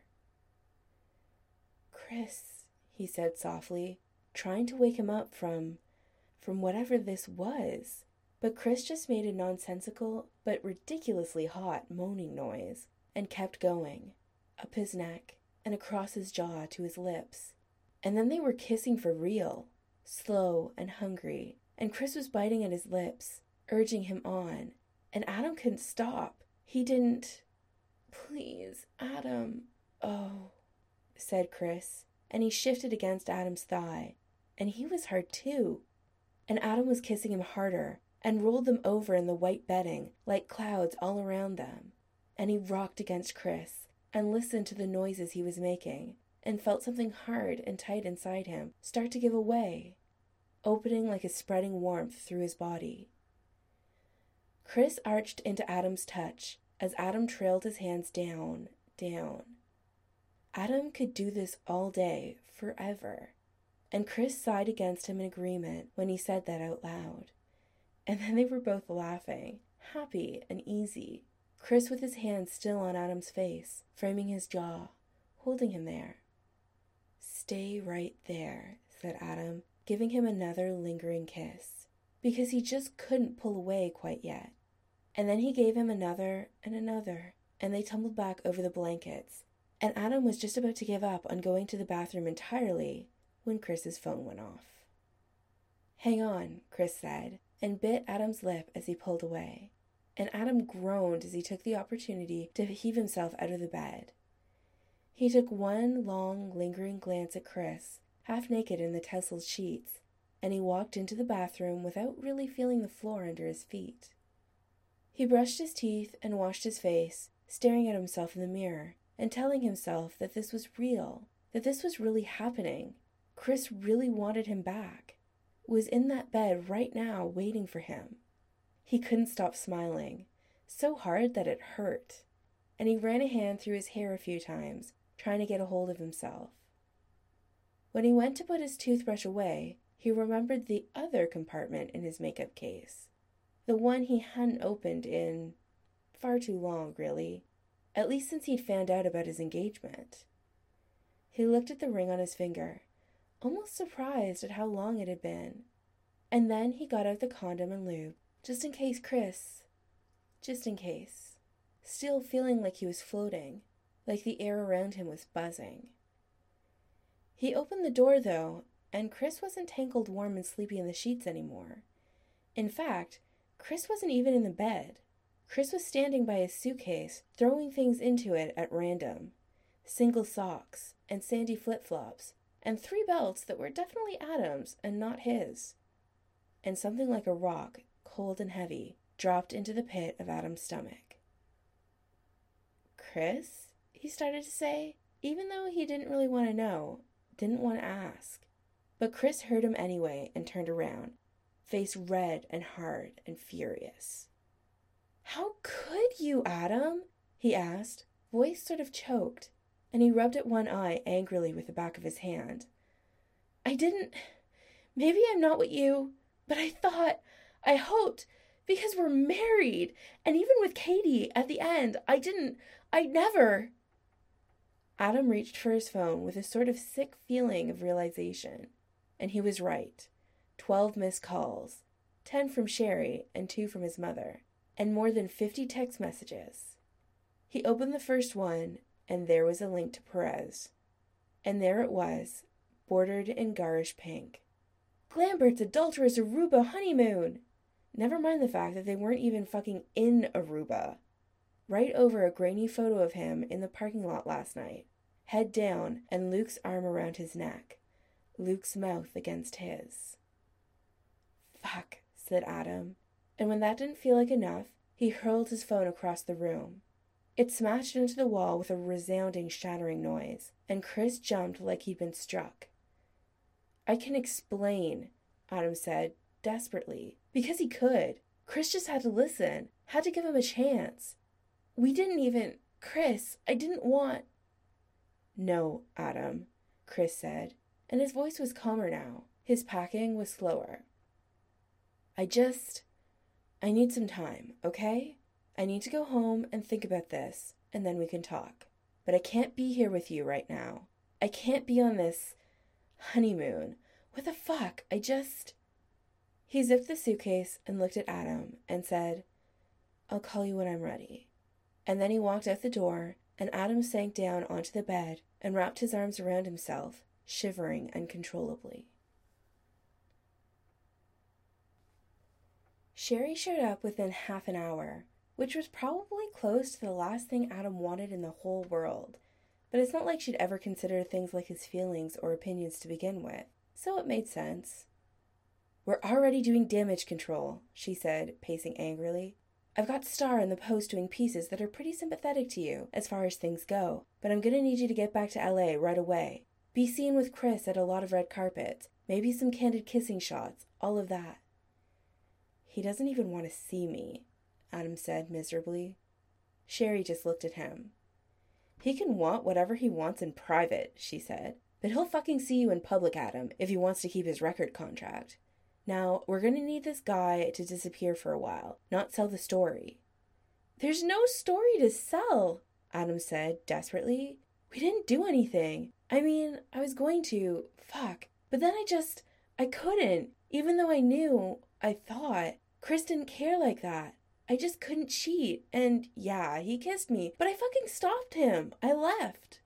"Chris," he said softly, trying to wake him up from whatever this was. But Chris just made a nonsensical but ridiculously hot moaning noise and kept going, up his neck and across his jaw to his lips. And then they were kissing for real, slow and hungry, and Chris was biting at his lips, urging him on, and Adam couldn't stop. He didn't. "Please, Adam." "Oh," said Chris, and he shifted against Adam's thigh, and he was hard too. And Adam was kissing him harder and rolled them over in the white bedding like clouds all around them. And he rocked against Chris and listened to the noises he was making and felt something hard and tight inside him start to give away, opening like a spreading warmth through his body. Chris arched into Adam's touch as Adam trailed his hands down, down. Adam could do this all day, forever. And Chris sighed against him in agreement when he said that out loud. And then they were both laughing, happy and easy. Chris with his hands still on Adam's face, framing his jaw, holding him there. "Stay right there," said Adam, giving him another lingering kiss, because he just couldn't pull away quite yet. And then he gave him another, and they tumbled back over the blankets, and Adam was just about to give up on going to the bathroom entirely when Chris's phone went off. "Hang on," Chris said, and bit Adam's lip as he pulled away. And Adam groaned as he took the opportunity to heave himself out of the bed. He took one long, lingering glance at Chris, half naked in the tousled sheets, and he walked into the bathroom without really feeling the floor under his feet. He brushed his teeth and washed his face, staring at himself in the mirror and telling himself that this was real, that this was really happening. Chris really wanted him back, was in that bed right now waiting for him. He couldn't stop smiling, so hard that it hurt, and he ran a hand through his hair a few times, trying to get a hold of himself. When he went to put his toothbrush away, he remembered the other compartment in his makeup case, the one he hadn't opened in far too long, really, at least since he'd found out about his engagement. He looked at the ring on his finger, almost surprised at how long it had been, and then he got out the condom and lube, just in case still feeling like he was floating, like the air around him was buzzing. He opened the door, though, and Chris wasn't tangled warm and sleepy in the sheets anymore. In fact, Chris wasn't even in the bed. Chris was standing by his suitcase, throwing things into it at random. Single socks, and sandy flip-flops, and 3 belts that were definitely Adam's and not his. And something like a rock, cold and heavy, dropped into the pit of Adam's stomach. "Chris?" he started to say, even though he didn't really want to know, didn't want to ask. But Chris heard him anyway and turned around, face red and hard and furious. "How could you, Adam?" he asked, voice sort of choked, and he rubbed at one eye angrily with the back of his hand. Maybe I'm not what you, but I hoped, because we're married, and even with Katie at the end, I never." Adam reached for his phone with a sort of sick feeling of realization, and he was right. 12 missed calls, 10 from Sherry and 2 from his mother, and more than 50 text messages. He opened the first one, and there was a link to Perez. And there it was, bordered in garish pink. "Glambert's adulterous Aruba honeymoon!" Never mind the fact that they weren't even fucking in Aruba. Right over a grainy photo of him in the parking lot last night, head down and Luke's arm around his neck, Luke's mouth against his. "Fuck," said Adam, and when that didn't feel like enough, he hurled his phone across the room. It smashed into the wall with a resounding, shattering noise, and Chris jumped like he'd been struck. "I can explain," Adam said, desperately, because he could. Chris just had to listen, had to give him a chance. Chris, I didn't want." "No, Adam," Chris said, and his voice was calmer now. His packing was slower. I need some time, okay? I need to go home and think about this, and then we can talk. But I can't be here with you right now. I can't be on this honeymoon. What the fuck? He zipped the suitcase and looked at Adam and said, I'll call you when I'm ready. And then he walked out the door, and Adam sank down onto the bed and wrapped his arms around himself, shivering uncontrollably. Sherry showed up within half an hour, which was probably close to the last thing Adam wanted in the whole world. But it's not like she'd ever considered things like his feelings or opinions to begin with, so it made sense. We're already doing damage control, she said, pacing angrily. I've got Star in the Post doing pieces that are pretty sympathetic to you, as far as things go, but I'm gonna need you to get back to LA right away. Be seen with Chris at a lot of red carpets, maybe some candid kissing shots, all of that. He doesn't even want to see me, Adam said miserably. Sherry just looked at him. He can want whatever he wants in private, she said, but he'll fucking see you in public, Adam, if he wants to keep his record contract. Now, we're gonna need this guy to disappear for a while, not sell the story. There's no story to sell, Adam said desperately. We didn't do anything. I mean, I was going to, but then I couldn't, even though I thought, Chris didn't care like that. I just couldn't cheat, and yeah, he kissed me, but I fucking stopped him. I left.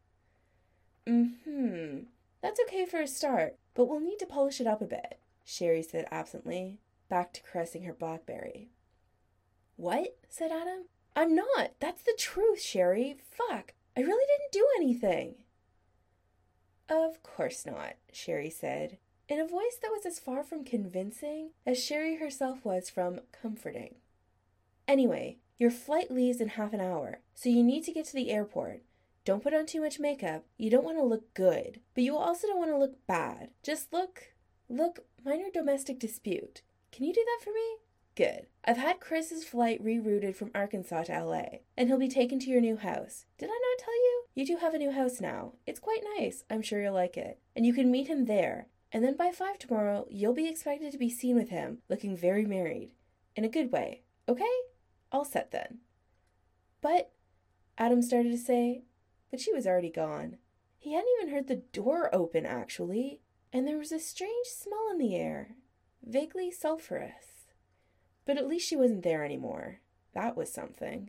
That's okay for a start, but we'll need to polish it up a bit, Sherry said absently, back to caressing her BlackBerry. What? Said Adam. I'm not. That's the truth, Sherry. I really didn't do anything. Of course not, Sherry said, in a voice that was as far from convincing as Sherry herself was from comforting. Anyway, your flight leaves in half an hour, so you need to get to the airport. Don't put on too much makeup. You don't want to look good, but you also don't want to look bad. Just look, minor domestic dispute. Can you do that for me? Good. I've had Chris's flight rerouted from Arkansas to LA, and he'll be taken to your new house. Did I not tell you? You do have a new house now. It's quite nice. I'm sure you'll like it. And you can meet him there. And then by 5 tomorrow, you'll be expected to be seen with him, looking very married. In a good way. Okay? All set then. But, Adam started to say, but she was already gone. He hadn't even heard the door open, actually, and there was a strange smell in the air, vaguely sulphurous. But at least she wasn't there anymore. That was something.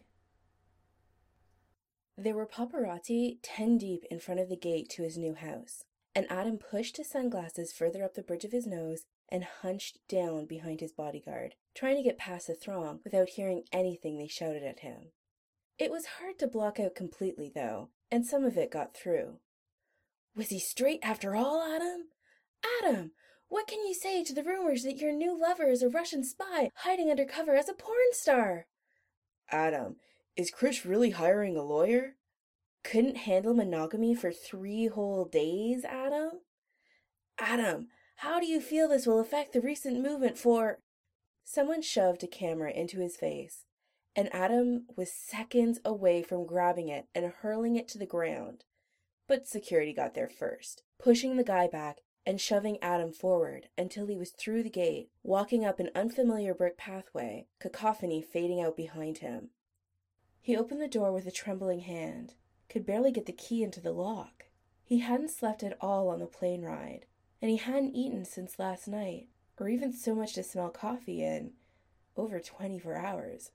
There were paparazzi 10 deep in front of the gate to his new house, and Adam pushed his sunglasses further up the bridge of his nose and hunched down behind his bodyguard, trying to get past the throng without hearing anything they shouted at him. It was hard to block out completely, though, and some of it got through. Was he straight after all, Adam? Adam! What can you say to the rumors that your new lover is a Russian spy hiding under cover as a porn star? Adam, is Chris really hiring a lawyer? Couldn't handle monogamy for 3 whole days, Adam? Adam, how do you feel this will affect the recent movement for... Someone shoved a camera into his face, and Adam was seconds away from grabbing it and hurling it to the ground. But security got there first, pushing the guy back and shoving Adam forward until he was through the gate, walking up an unfamiliar brick pathway, cacophony fading out behind him. He opened the door with a trembling hand, could barely get the key into the lock. He hadn't slept at all on the plane ride, and he hadn't eaten since last night, or even so much to smell coffee in over 24 hours.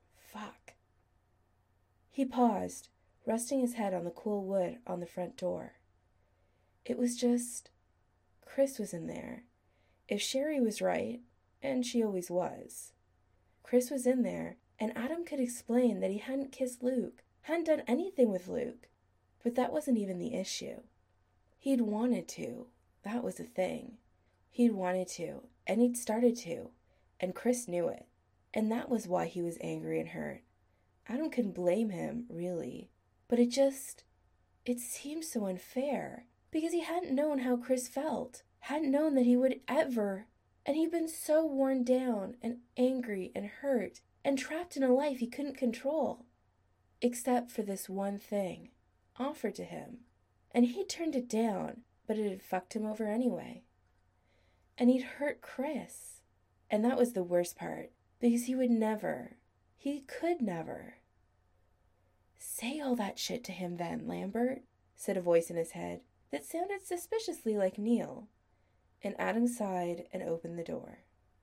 He paused, resting his head on the cool wood on the front door. It was just... Chris was in there. If Sherry was right, and she always was. Chris was in there, and Adam could explain that he hadn't kissed Luke, hadn't done anything with Luke. But that wasn't even the issue. He'd wanted to. That was the thing. He'd wanted to, and he'd started to, and Chris knew it. And that was why he was angry and hurt. Adam couldn't blame him, really. But it seemed so unfair. Because he hadn't known how Chris felt, hadn't known that he would ever, and he'd been so worn down and angry and hurt and trapped in a life he couldn't control. Except for this one thing, offered to him, and he'd turned it down, but it had fucked him over anyway. And he'd hurt Chris, and that was the worst part, because he could never. Say all that shit to him then, Lambert, said a voice in his head that sounded suspiciously like Neil, and Adam sighed and opened the door.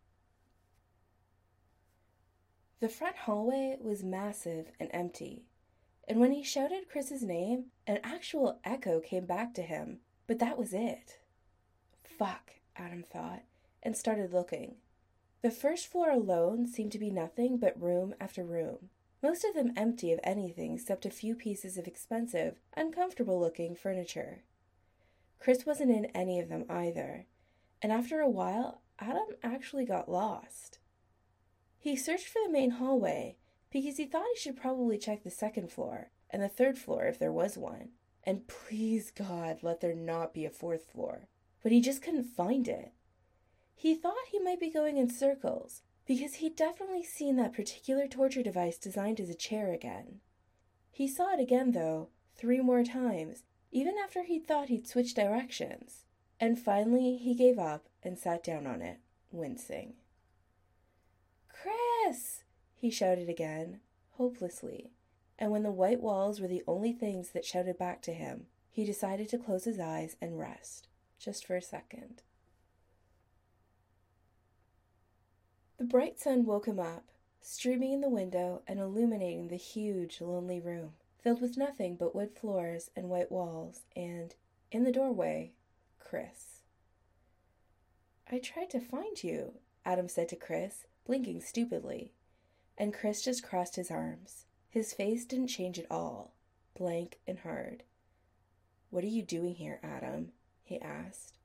The front hallway was massive and empty, and when he shouted Chris's name, an actual echo came back to him, but that was it. Fuck, Adam thought, and started looking. The first floor alone seemed to be nothing but room after room, most of them empty of anything except a few pieces of expensive, uncomfortable-looking furniture. Chris wasn't in any of them either, and after a while, Adam actually got lost. He searched for the main hallway because he thought he should probably check the second floor and the third floor if there was one, and please God, let there not be a fourth floor, but he just couldn't find it. He thought he might be going in circles, because he'd definitely seen that particular torture device designed as a chair again. He saw it again, though, 3 more times, even after he'd thought he'd switched directions. And finally he gave up and sat down on it, wincing. "Chris!" he shouted again, hopelessly, and when the white walls were the only things that shouted back to him, he decided to close his eyes and rest, just for a second. The bright sun woke him up, streaming in the window and illuminating the huge, lonely room, filled with nothing but wood floors and white walls, and, in the doorway, Chris. "I tried to find you," Adam said to Chris, blinking stupidly, and Chris just crossed his arms. His face didn't change at all, blank and hard. "What are you doing here, Adam?" he asked.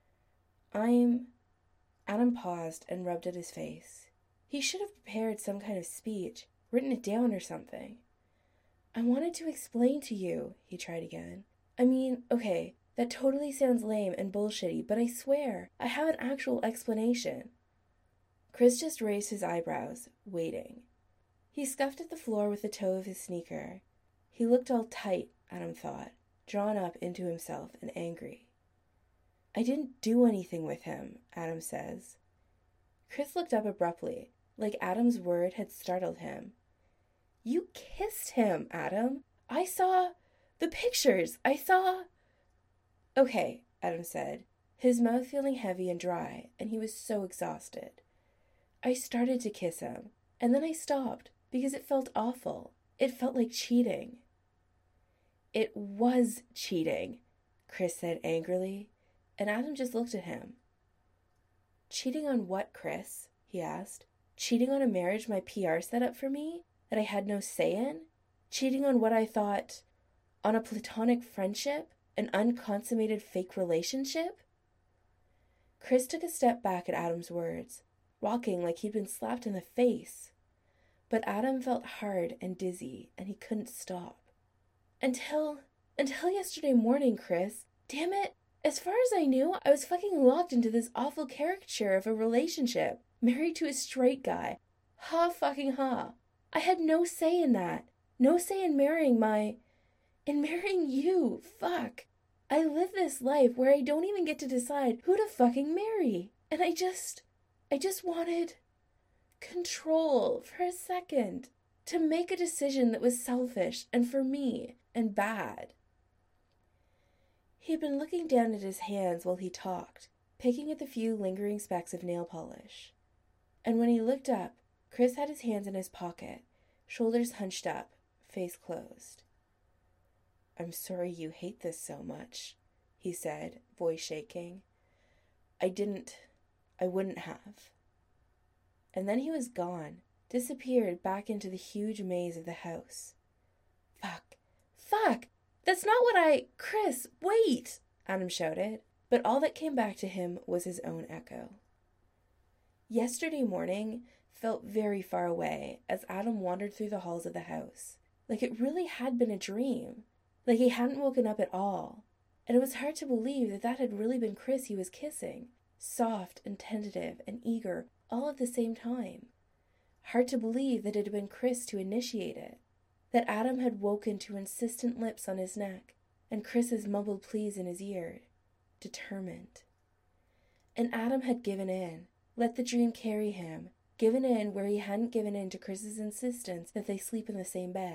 Adam paused and rubbed at his face. He should have prepared some kind of speech, written it down or something. "I wanted to explain to you," he tried again. Okay, that totally sounds lame and bullshitty, but I swear, I have an actual explanation." Chris just raised his eyebrows, waiting. He scuffed at the floor with the toe of his sneaker. He looked all tight, Adam thought, drawn up into himself and angry. "I didn't do anything with him," Adam says. Chris looked up abruptly, like Adam's word had startled him. "You kissed him, Adam. I saw the pictures. "Okay," Adam said, his mouth feeling heavy and dry, and he was so exhausted. "I started to kiss him, and then I stopped because it felt awful. It felt like cheating." "It was cheating," Chris said angrily, and Adam just looked at him. "Cheating on what, Chris?" he asked. "Cheating on a marriage my PR set up for me that I had no say in? Cheating on what I thought, on a platonic friendship, an unconsummated fake relationship?" Chris took a step back at Adam's words, rocking like he'd been slapped in the face. But Adam felt hard and dizzy, and he couldn't stop. Until yesterday morning, Chris. Damn it. As far as I knew, I was fucking locked into this awful caricature of a relationship, married to a straight guy. Ha fucking ha. I had no say in that. No say in marrying you. Fuck. I live this life where I don't even get to decide who to fucking marry. And I just wanted control for a second, to make a decision that was selfish and for me and bad. He had been looking down at his hands while he talked, picking at the few lingering specks of nail polish. And when he looked up, Chris had his hands in his pocket, shoulders hunched up, face closed. "I'm sorry you hate this so much," he said, voice shaking. I wouldn't have." And then he was gone, disappeared back into the huge maze of the house. Fuck! That's not what Chris, wait! Adam shouted, but all that came back to him was his own echo. Yesterday morning felt very far away as Adam wandered through the halls of the house, like it really had been a dream, like he hadn't woken up at all, and it was hard to believe that had really been Chris he was kissing, soft and tentative and eager all at the same time. Hard to believe that it had been Chris to initiate it, that Adam had woken to insistent lips on his neck and Chris's mumbled pleas in his ear, determined. And Adam had given in, let the dream carry him, given in where he hadn't given in to Chris's insistence that they sleep in the same bed,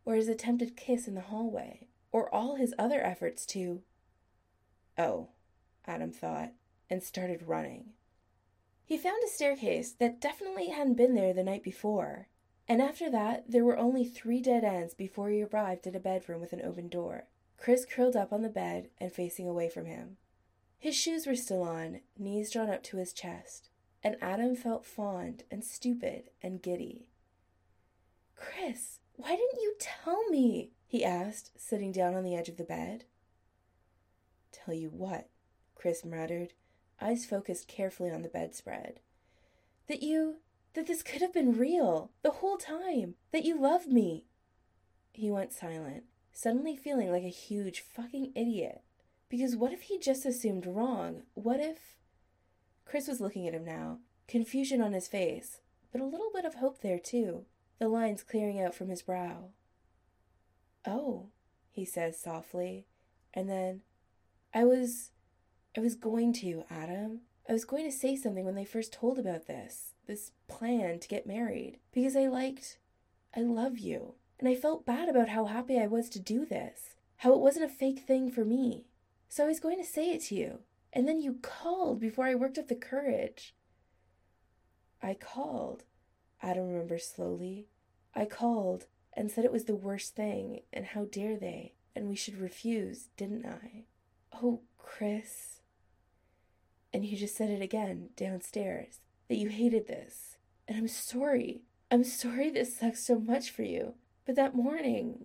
or his attempted kiss in the hallway, or all his other efforts to... Oh, Adam thought, and started running. He found a staircase that definitely hadn't been there the night before, and after that there were only 3 dead ends before he arrived at a bedroom with an open door, Chris curled up on the bed and facing away from him. His shoes were still on, knees drawn up to his chest, and Adam felt fond and stupid and giddy. "Chris, why didn't you tell me?" he asked, sitting down on the edge of the bed. "Tell you what?" Chris muttered, eyes focused carefully on the bedspread. That this could have been real, the whole time, that you loved me." He went silent, suddenly feeling like a huge fucking idiot. Because what if he just assumed wrong? What if... Chris was looking at him now, confusion on his face, but a little bit of hope there too, the lines clearing out from his brow. "Oh," he says softly, and then, I was going to, Adam. I was going to say something when they first told about this plan to get married, because I love you, and I felt bad about how happy I was to do this, how it wasn't a fake thing for me. So I was going to say it to you, and then you called before I worked up the courage." "I called," Adam remembers slowly. "I called and said it was the worst thing, and how dare they, and we should refuse, didn't I? Oh, Chris. And you just said it again, downstairs, that you hated this. And I'm sorry. I'm sorry this sucks so much for you. But that morning,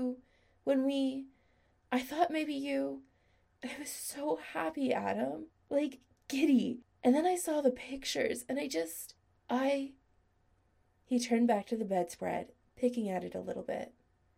I thought maybe I was so happy, Adam. Like, giddy. And then I saw the pictures, and He turned back to the bedspread, picking at it a little bit.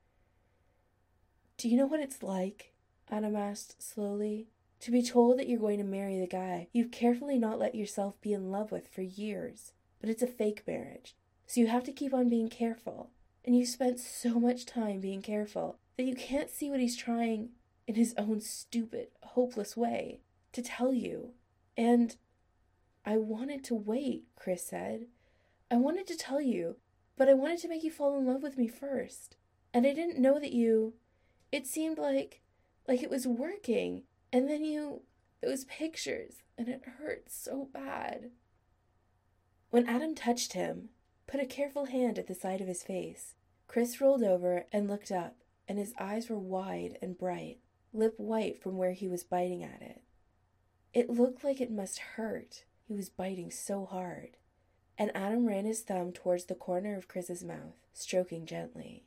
"Do you know what it's like?" Adam asked slowly. "To be told that you're going to marry the guy you've carefully not let yourself be in love with for years. But it's a fake marriage, so you have to keep on being careful. And you spent so much time being careful that you can't see what he's trying, in his own stupid, hopeless way, to tell you. And I wanted to wait," Chris said. "I wanted to tell you, but I wanted to make you fall in love with me first. And I didn't know that it seemed like it was working. And then those pictures, and it hurt so bad." When Adam touched him, put a careful hand at the side of his face, Chris rolled over and looked up, and his eyes were wide and bright, lip white from where he was biting at it. It looked like it must hurt. He was biting so hard. And Adam ran his thumb towards the corner of Chris's mouth, stroking gently.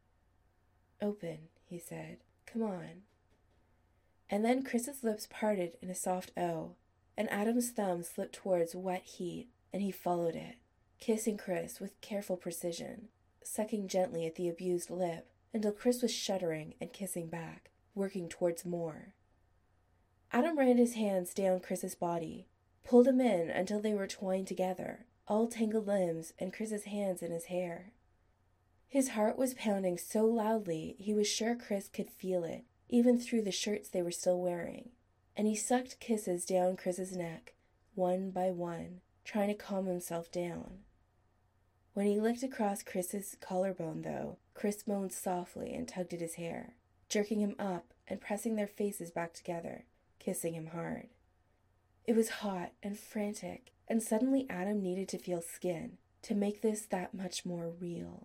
"Open," he said. "Come on." And then Chris's lips parted in a soft O, and Adam's thumb slipped towards wet heat, and he followed it, kissing Chris with careful precision, sucking gently at the abused lip until Chris was shuddering and kissing back, working towards more. Adam ran his hands down Chris's body, pulled him in until they were twined together, all tangled limbs and Chris's hands in his hair. His heart was pounding so loudly he was sure Chris could feel it, even through the shirts they were still wearing, and he sucked kisses down Chris's neck, one by one, trying to calm himself down. When he licked across Chris's collarbone, though, Chris moaned softly and tugged at his hair, jerking him up and pressing their faces back together, kissing him hard. It was hot and frantic, and suddenly Adam needed to feel skin to make this that much more real.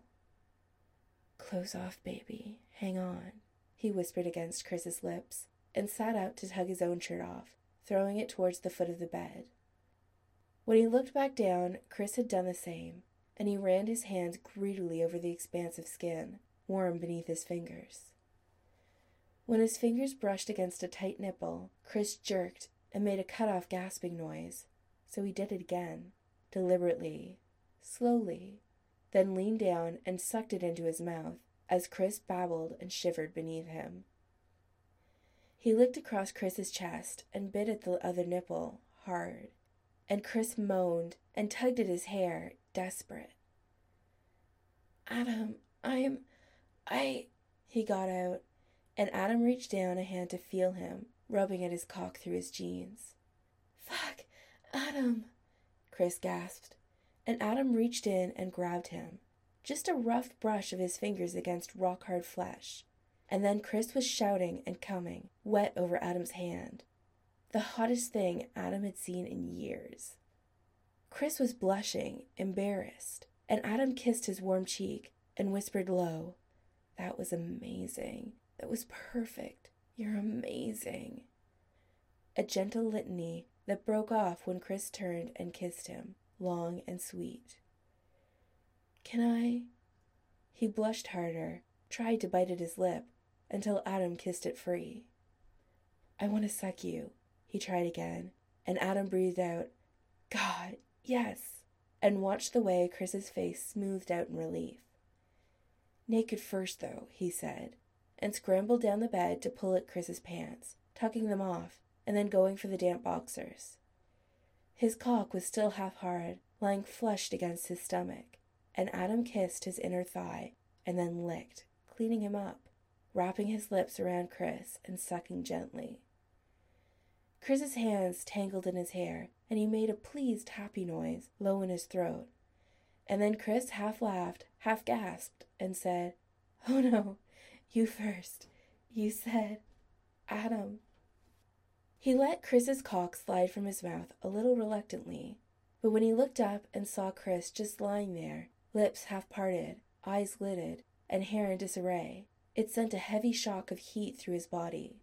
"Close off, baby. Hang on," he whispered against Chris's lips, and sat up to tug his own shirt off, throwing it towards the foot of the bed. When he looked back down, Chris had done the same, and he ran his hands greedily over the expanse of skin, warm beneath his fingers. When his fingers brushed against a tight nipple, Chris jerked and made a cut-off gasping noise, so he did it again, deliberately, slowly, then leaned down and sucked it into his mouth as Chris babbled and shivered beneath him. He licked across Chris's chest and bit at the other nipple, hard, and Chris moaned and tugged at his hair, desperate. "Adam, he got out, and Adam reached down a hand to feel him, rubbing at his cock through his jeans. "Fuck, Adam," Chris gasped, and Adam reached in and grabbed him, just a rough brush of his fingers against rock-hard flesh. And then Chris was shouting and coming, wet over Adam's hand. The hottest thing Adam had seen in years. Chris was blushing, embarrassed, and Adam kissed his warm cheek and whispered low, "That was amazing. That was perfect. You're amazing." A gentle litany that broke off when Chris turned and kissed him, long and sweet. "Can I?" He blushed harder, tried to bite at his lip, until Adam kissed it free. "I want to suck you," he tried again, and Adam breathed out, "God, yes," and watched the way Chris's face smoothed out in relief. "Naked first, though," he said, and scrambled down the bed to pull at Chris's pants, tucking them off, and then going for the damp boxers. His cock was still half hard, lying flushed against his stomach, and Adam kissed his inner thigh and then licked, cleaning him up, wrapping his lips around Chris and sucking gently. Chris's hands tangled in his hair, and he made a pleased, happy noise low in his throat. And then Chris half laughed, half gasped, and said, "Oh no, you first. You said, Adam." He let Chris's cock slide from his mouth a little reluctantly, but when he looked up and saw Chris just lying there, lips half parted, eyes lidded, and hair in disarray, it sent a heavy shock of heat through his body.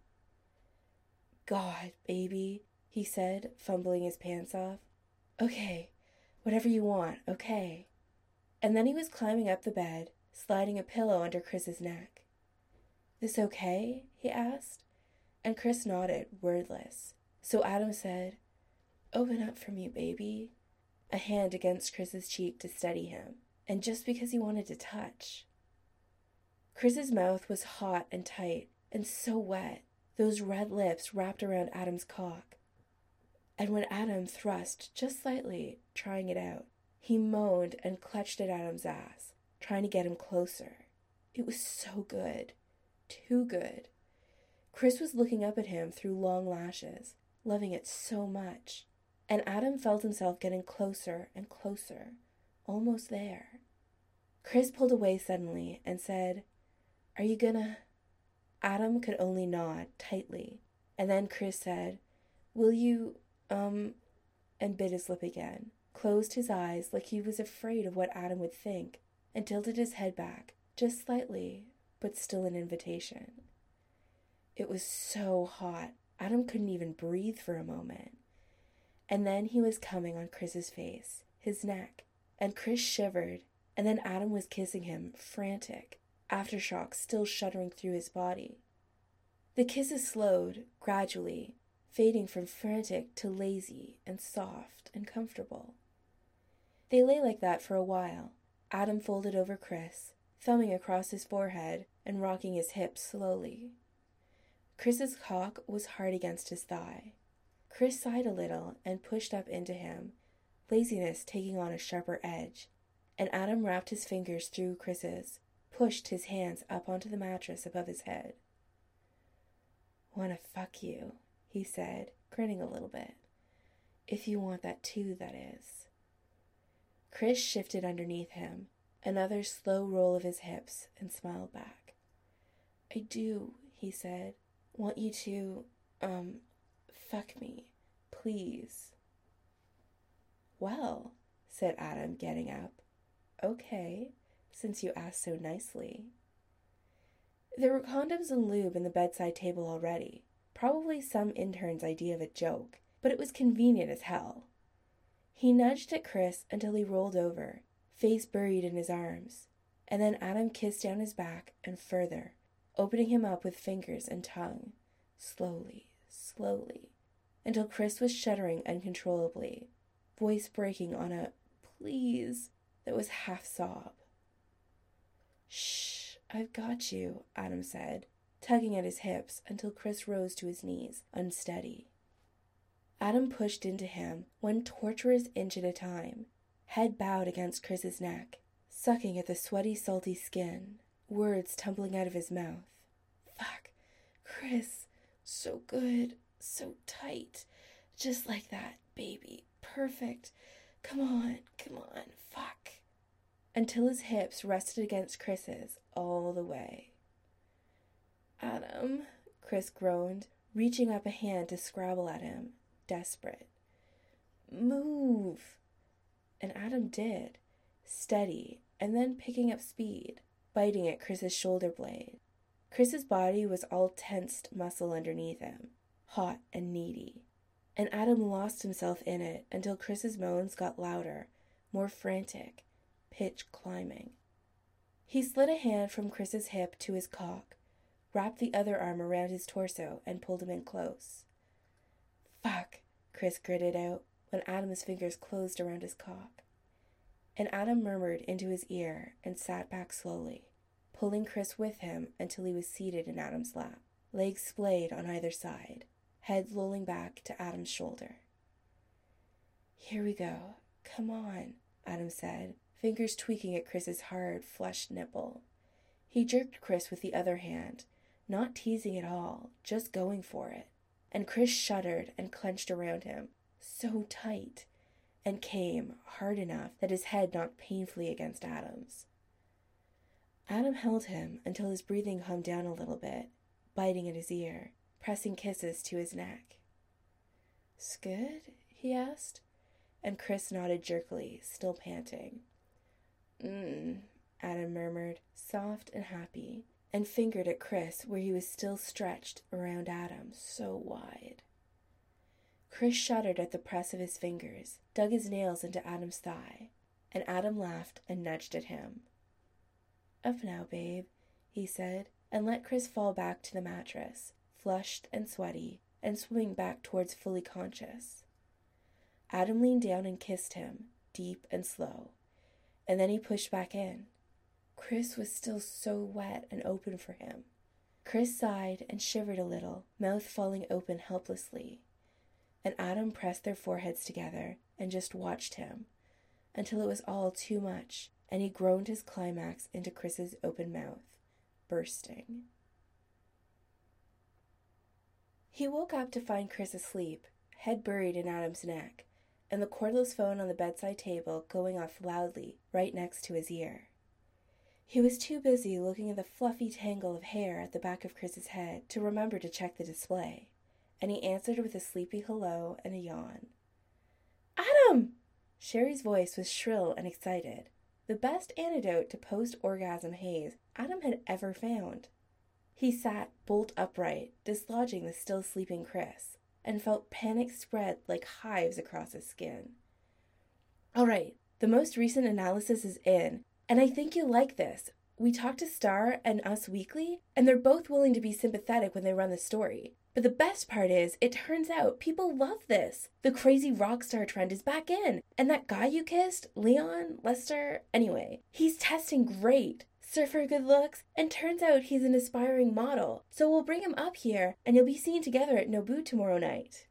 "God, baby," he said, fumbling his pants off. "Okay, whatever you want, okay." And then he was climbing up the bed, sliding a pillow under Chris's neck. "This okay?" he asked, and Chris nodded, wordless. So Adam said, "Open up for me, baby," a hand against Chris's cheek to steady him, and just because he wanted to touch. Chris's mouth was hot and tight, and so wet, those red lips wrapped around Adam's cock. And when Adam thrust just slightly, trying it out, he moaned and clutched at Adam's ass, trying to get him closer. It was so good. Too good. Chris was looking up at him through long lashes, loving it so much. And Adam felt himself getting closer and closer, almost there. Chris pulled away suddenly and said, "Are you gonna?" Adam could only nod tightly, and then Chris said, "Will you, and bit his lip again, closed his eyes like he was afraid of what Adam would think, and tilted his head back, just slightly, but still an invitation. It was so hot, Adam couldn't even breathe for a moment. And then he was coming on Chris's face, his neck, and Chris shivered, and then Adam was kissing him, frantic, aftershock still shuddering through his body. The kisses slowed, gradually, fading from frantic to lazy and soft and comfortable. They lay like that for a while, Adam folded over Chris, thumbing across his forehead and rocking his hips slowly. Chris's cock was hard against his thigh. Chris sighed a little and pushed up into him, laziness taking on a sharper edge, and Adam wrapped his fingers through Chris's, pushed his hands up onto the mattress above his head. "Wanna fuck you," he said, grinning a little bit. "If you want that too, that is." Chris shifted underneath him, another slow roll of his hips, and smiled back. "I do," he said. "Want you to, fuck me, please." "Well," said Adam, getting up. "Okay, since you asked so nicely." There were condoms and lube in the bedside table already, probably some intern's idea of a joke, but it was convenient as hell. He nudged at Chris until he rolled over, face buried in his arms, and then Adam kissed down his back and further, opening him up with fingers and tongue, slowly, slowly, until Chris was shuddering uncontrollably, voice breaking on a "please" that was half sob. "Shh, I've got you," Adam said, tugging at his hips until Chris rose to his knees, unsteady. Adam pushed into him, one torturous inch at a time, head bowed against Chris's neck, sucking at the sweaty, salty skin, words tumbling out of his mouth. "Fuck, Chris, so good, so tight, just like that, baby, perfect. Come on, fuck." until his hips rested against Chris's all the way. "Adam," Chris groaned, reaching up a hand to scrabble at him, desperate. "Move." And Adam did, steady, and then picking up speed, biting at Chris's shoulder blade. Chris's body was all tensed muscle underneath him, hot and needy, and Adam lost himself in it until Chris's moans got louder, more frantic, pitch climbing. He slid a hand from Chris's hip to his cock, wrapped the other arm around his torso, and pulled him in close. "Fuck," Chris gritted out when Adam's fingers closed around his cock. And Adam murmured into his ear and sat back slowly, pulling Chris with him until he was seated in Adam's lap, legs splayed on either side, head lolling back to Adam's shoulder. "Here we go. Come on," Adam said, fingers tweaking at Chris's hard, flushed nipple. He jerked Chris with the other hand, not teasing at all, just going for it. And Chris shuddered and clenched around him, so tight, and came hard enough that his head knocked painfully against Adam's. Adam held him until his breathing hummed down a little bit, biting at his ear, pressing kisses to his neck. "'Sgood?" he asked, and Chris nodded jerkily, still panting. Adam murmured, soft and happy, and fingered at Chris where he was still stretched around Adam, so wide. Chris shuddered at the press of his fingers, dug his nails into Adam's thigh, and Adam laughed and nudged at him. "Up now, babe," he said, and let Chris fall back to the mattress, flushed and sweaty, and swimming back towards fully conscious. Adam leaned down and kissed him, deep and slow, and then he pushed back in. Chris was still so wet and open for him. Chris sighed and shivered a little, mouth falling open helplessly, and Adam pressed their foreheads together and just watched him, until it was all too much, and he groaned his climax into Chris's open mouth, bursting. He woke up to find Chris asleep, head buried in Adam's neck, and the cordless phone on the bedside table going off loudly right next to his ear. He was too busy looking at the fluffy tangle of hair at the back of Chris's head to remember to check the display, and he answered with a sleepy hello and a yawn. "Adam!" Sherry's voice was shrill and excited, the best antidote to post-orgasm haze Adam had ever found. He sat bolt upright, dislodging the still sleeping Chris, and felt panic spread like hives across his skin. "All right, the most recent analysis is in, and I think you'll like this. We talked to Star and Us Weekly, and they're both willing to be sympathetic when they run the story. But the best part is, it turns out people love this. The crazy rock star trend is back in, and that guy you kissed, Leon, Lester, anyway, he's testing great. Surfer good looks, and turns out he's an aspiring model, so we'll bring him up here, and you'll be seen together at Nobu tomorrow night."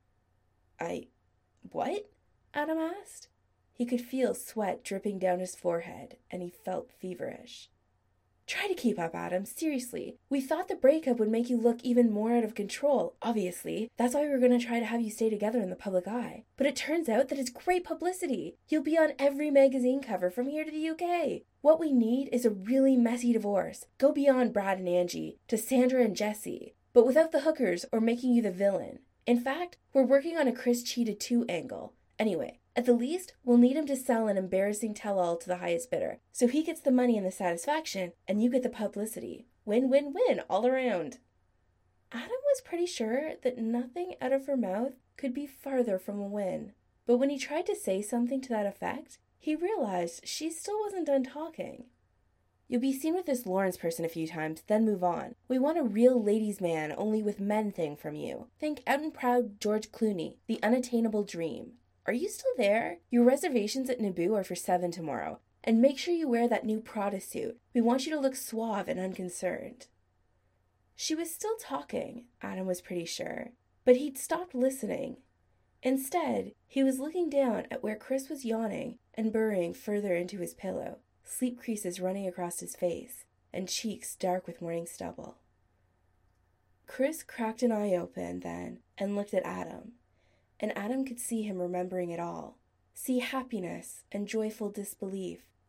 What? Adam asked. He could feel sweat dripping down his forehead, and he felt feverish. "Try to keep up, Adam, seriously. We thought the breakup would make you look even more out of control, obviously. That's why we were going to try to have you stay together in the public eye. But it turns out that it's great publicity. You'll be on every magazine cover from here to the UK. What we need is a really messy divorce. Go beyond Brad and Angie, to Sandra and Jesse, but without the hookers or making you the villain. In fact, we're working on a Chris cheated 2 angle. Anyway, at the least, we'll need him to sell an embarrassing tell-all to the highest bidder, so he gets the money and the satisfaction, and you get the publicity. Win-win-win all around." Adam was pretty sure that nothing out of her mouth could be farther from a win, but when he tried to say something to that effect, he realized she still wasn't done talking. "You'll be seen with this Lawrence person a few times, then move on. We want a real ladies' man, only with men thing from you. Think out and proud George Clooney, the unattainable dream. Are you still there? Your reservations at Naboo are for 7 tomorrow. And make sure you wear that new Prada suit. We want you to look suave and unconcerned." She was still talking, Adam was pretty sure, but he'd stopped listening. Instead, he was looking down at where Chris was yawning and burrowing further into his pillow, sleep creases running across his face, and cheeks dark with morning stubble. Chris cracked an eye open then and looked at Adam, and Adam could see him remembering it all, see happiness and joyful disbelief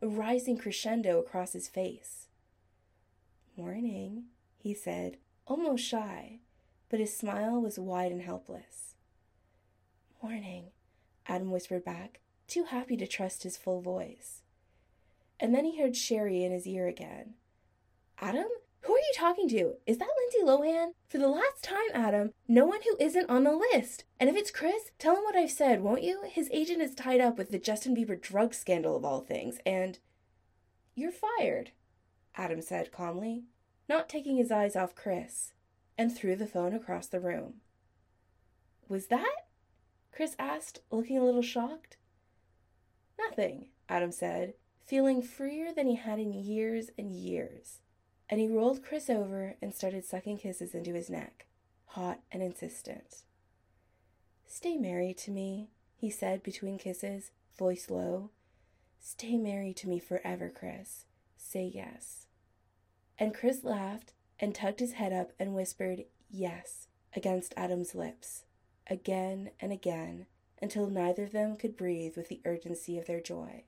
a rising crescendo across his face. "Morning," he said, almost shy, but his smile was wide and helpless. "Morning," Adam whispered back, too happy to trust his full voice. And then he heard Sherry in his ear again. "Adam? Who are you talking to? Is that Lindsay Lohan? For the last time, Adam, no one who isn't on the list. And if it's Chris, tell him what I've said, won't you? His agent is tied up with the Justin Bieber drug scandal of all things, and—" "You're fired," Adam said calmly, not taking his eyes off Chris, and threw the phone across the room. "Was that?" Chris asked, looking a little shocked. "Nothing," Adam said, feeling freer than he had in years and years. And he rolled Chris over and started sucking kisses into his neck, hot and insistent. "Stay married to me," he said between kisses, voice low. "Stay married to me forever, Chris. Say yes." And Chris laughed and tugged his head up and whispered "yes" against Adam's lips, again and again, until neither of them could breathe with the urgency of their joy.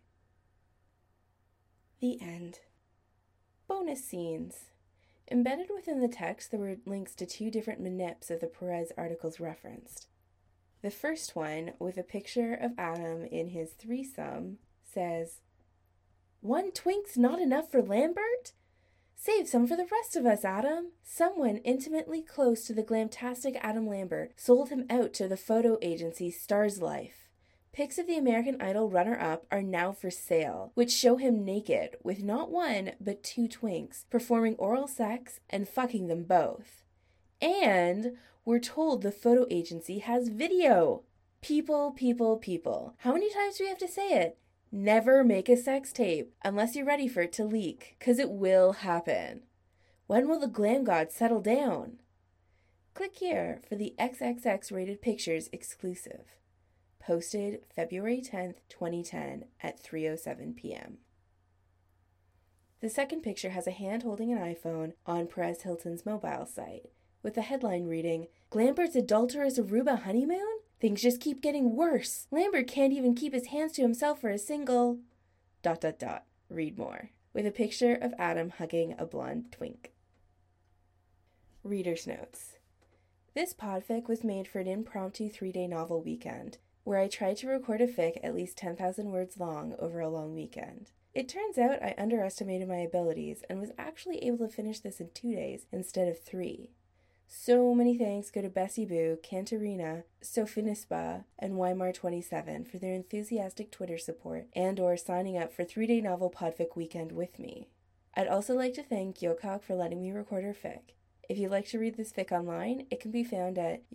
The end. Bonus scenes. Embedded within the text, there were links to 2 different manips of the Perez articles referenced. The first one, with a picture of Adam in his threesome, says, "1 twink's not enough for Lambert? Save some for the rest of us, Adam." Someone intimately close to the glamtastic Adam Lambert sold him out to the photo agency Stars Life. Pics of the American Idol runner-up are now for sale, which show him naked, with not 1, but 2 twinks, performing oral sex and fucking them both. And we're told the photo agency has video. People. How many times do we have to say it? Never make a sex tape unless you're ready for it to leak, 'cause it will happen. When will the glam gods settle down? Click here for the XXX rated pictures exclusive. Posted February 10th, 2010 at 3:07 p.m. The second picture has a hand holding an iPhone on Perez Hilton's mobile site, with the headline reading, "Lambert's adulterous Aruba honeymoon? Things just keep getting worse. Lambert can't even keep his hands to himself for a single... ... Read more," with a picture of Adam hugging a blonde twink. Reader's notes. This podfic was made for an impromptu 3-day novel weekend, where I tried to record a fic at least 10,000 words long over a long weekend. It turns out I underestimated my abilities and was actually able to finish this in 2 days instead of 3. So many thanks go to Bessie Boo, Cantarina, Sofinispa, and Weimar27 for their enthusiastic Twitter support and/or signing up for 3-day novel podfic weekend with me. I'd also like to thank Yokok for letting me record her fic. If you'd like to read this fic online, it can be found at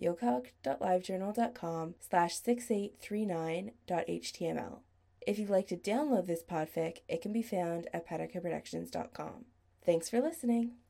yokok.livejournal.com/6839.html. If you'd like to download this podfic, it can be found at patacaproductions.com. Thanks for listening.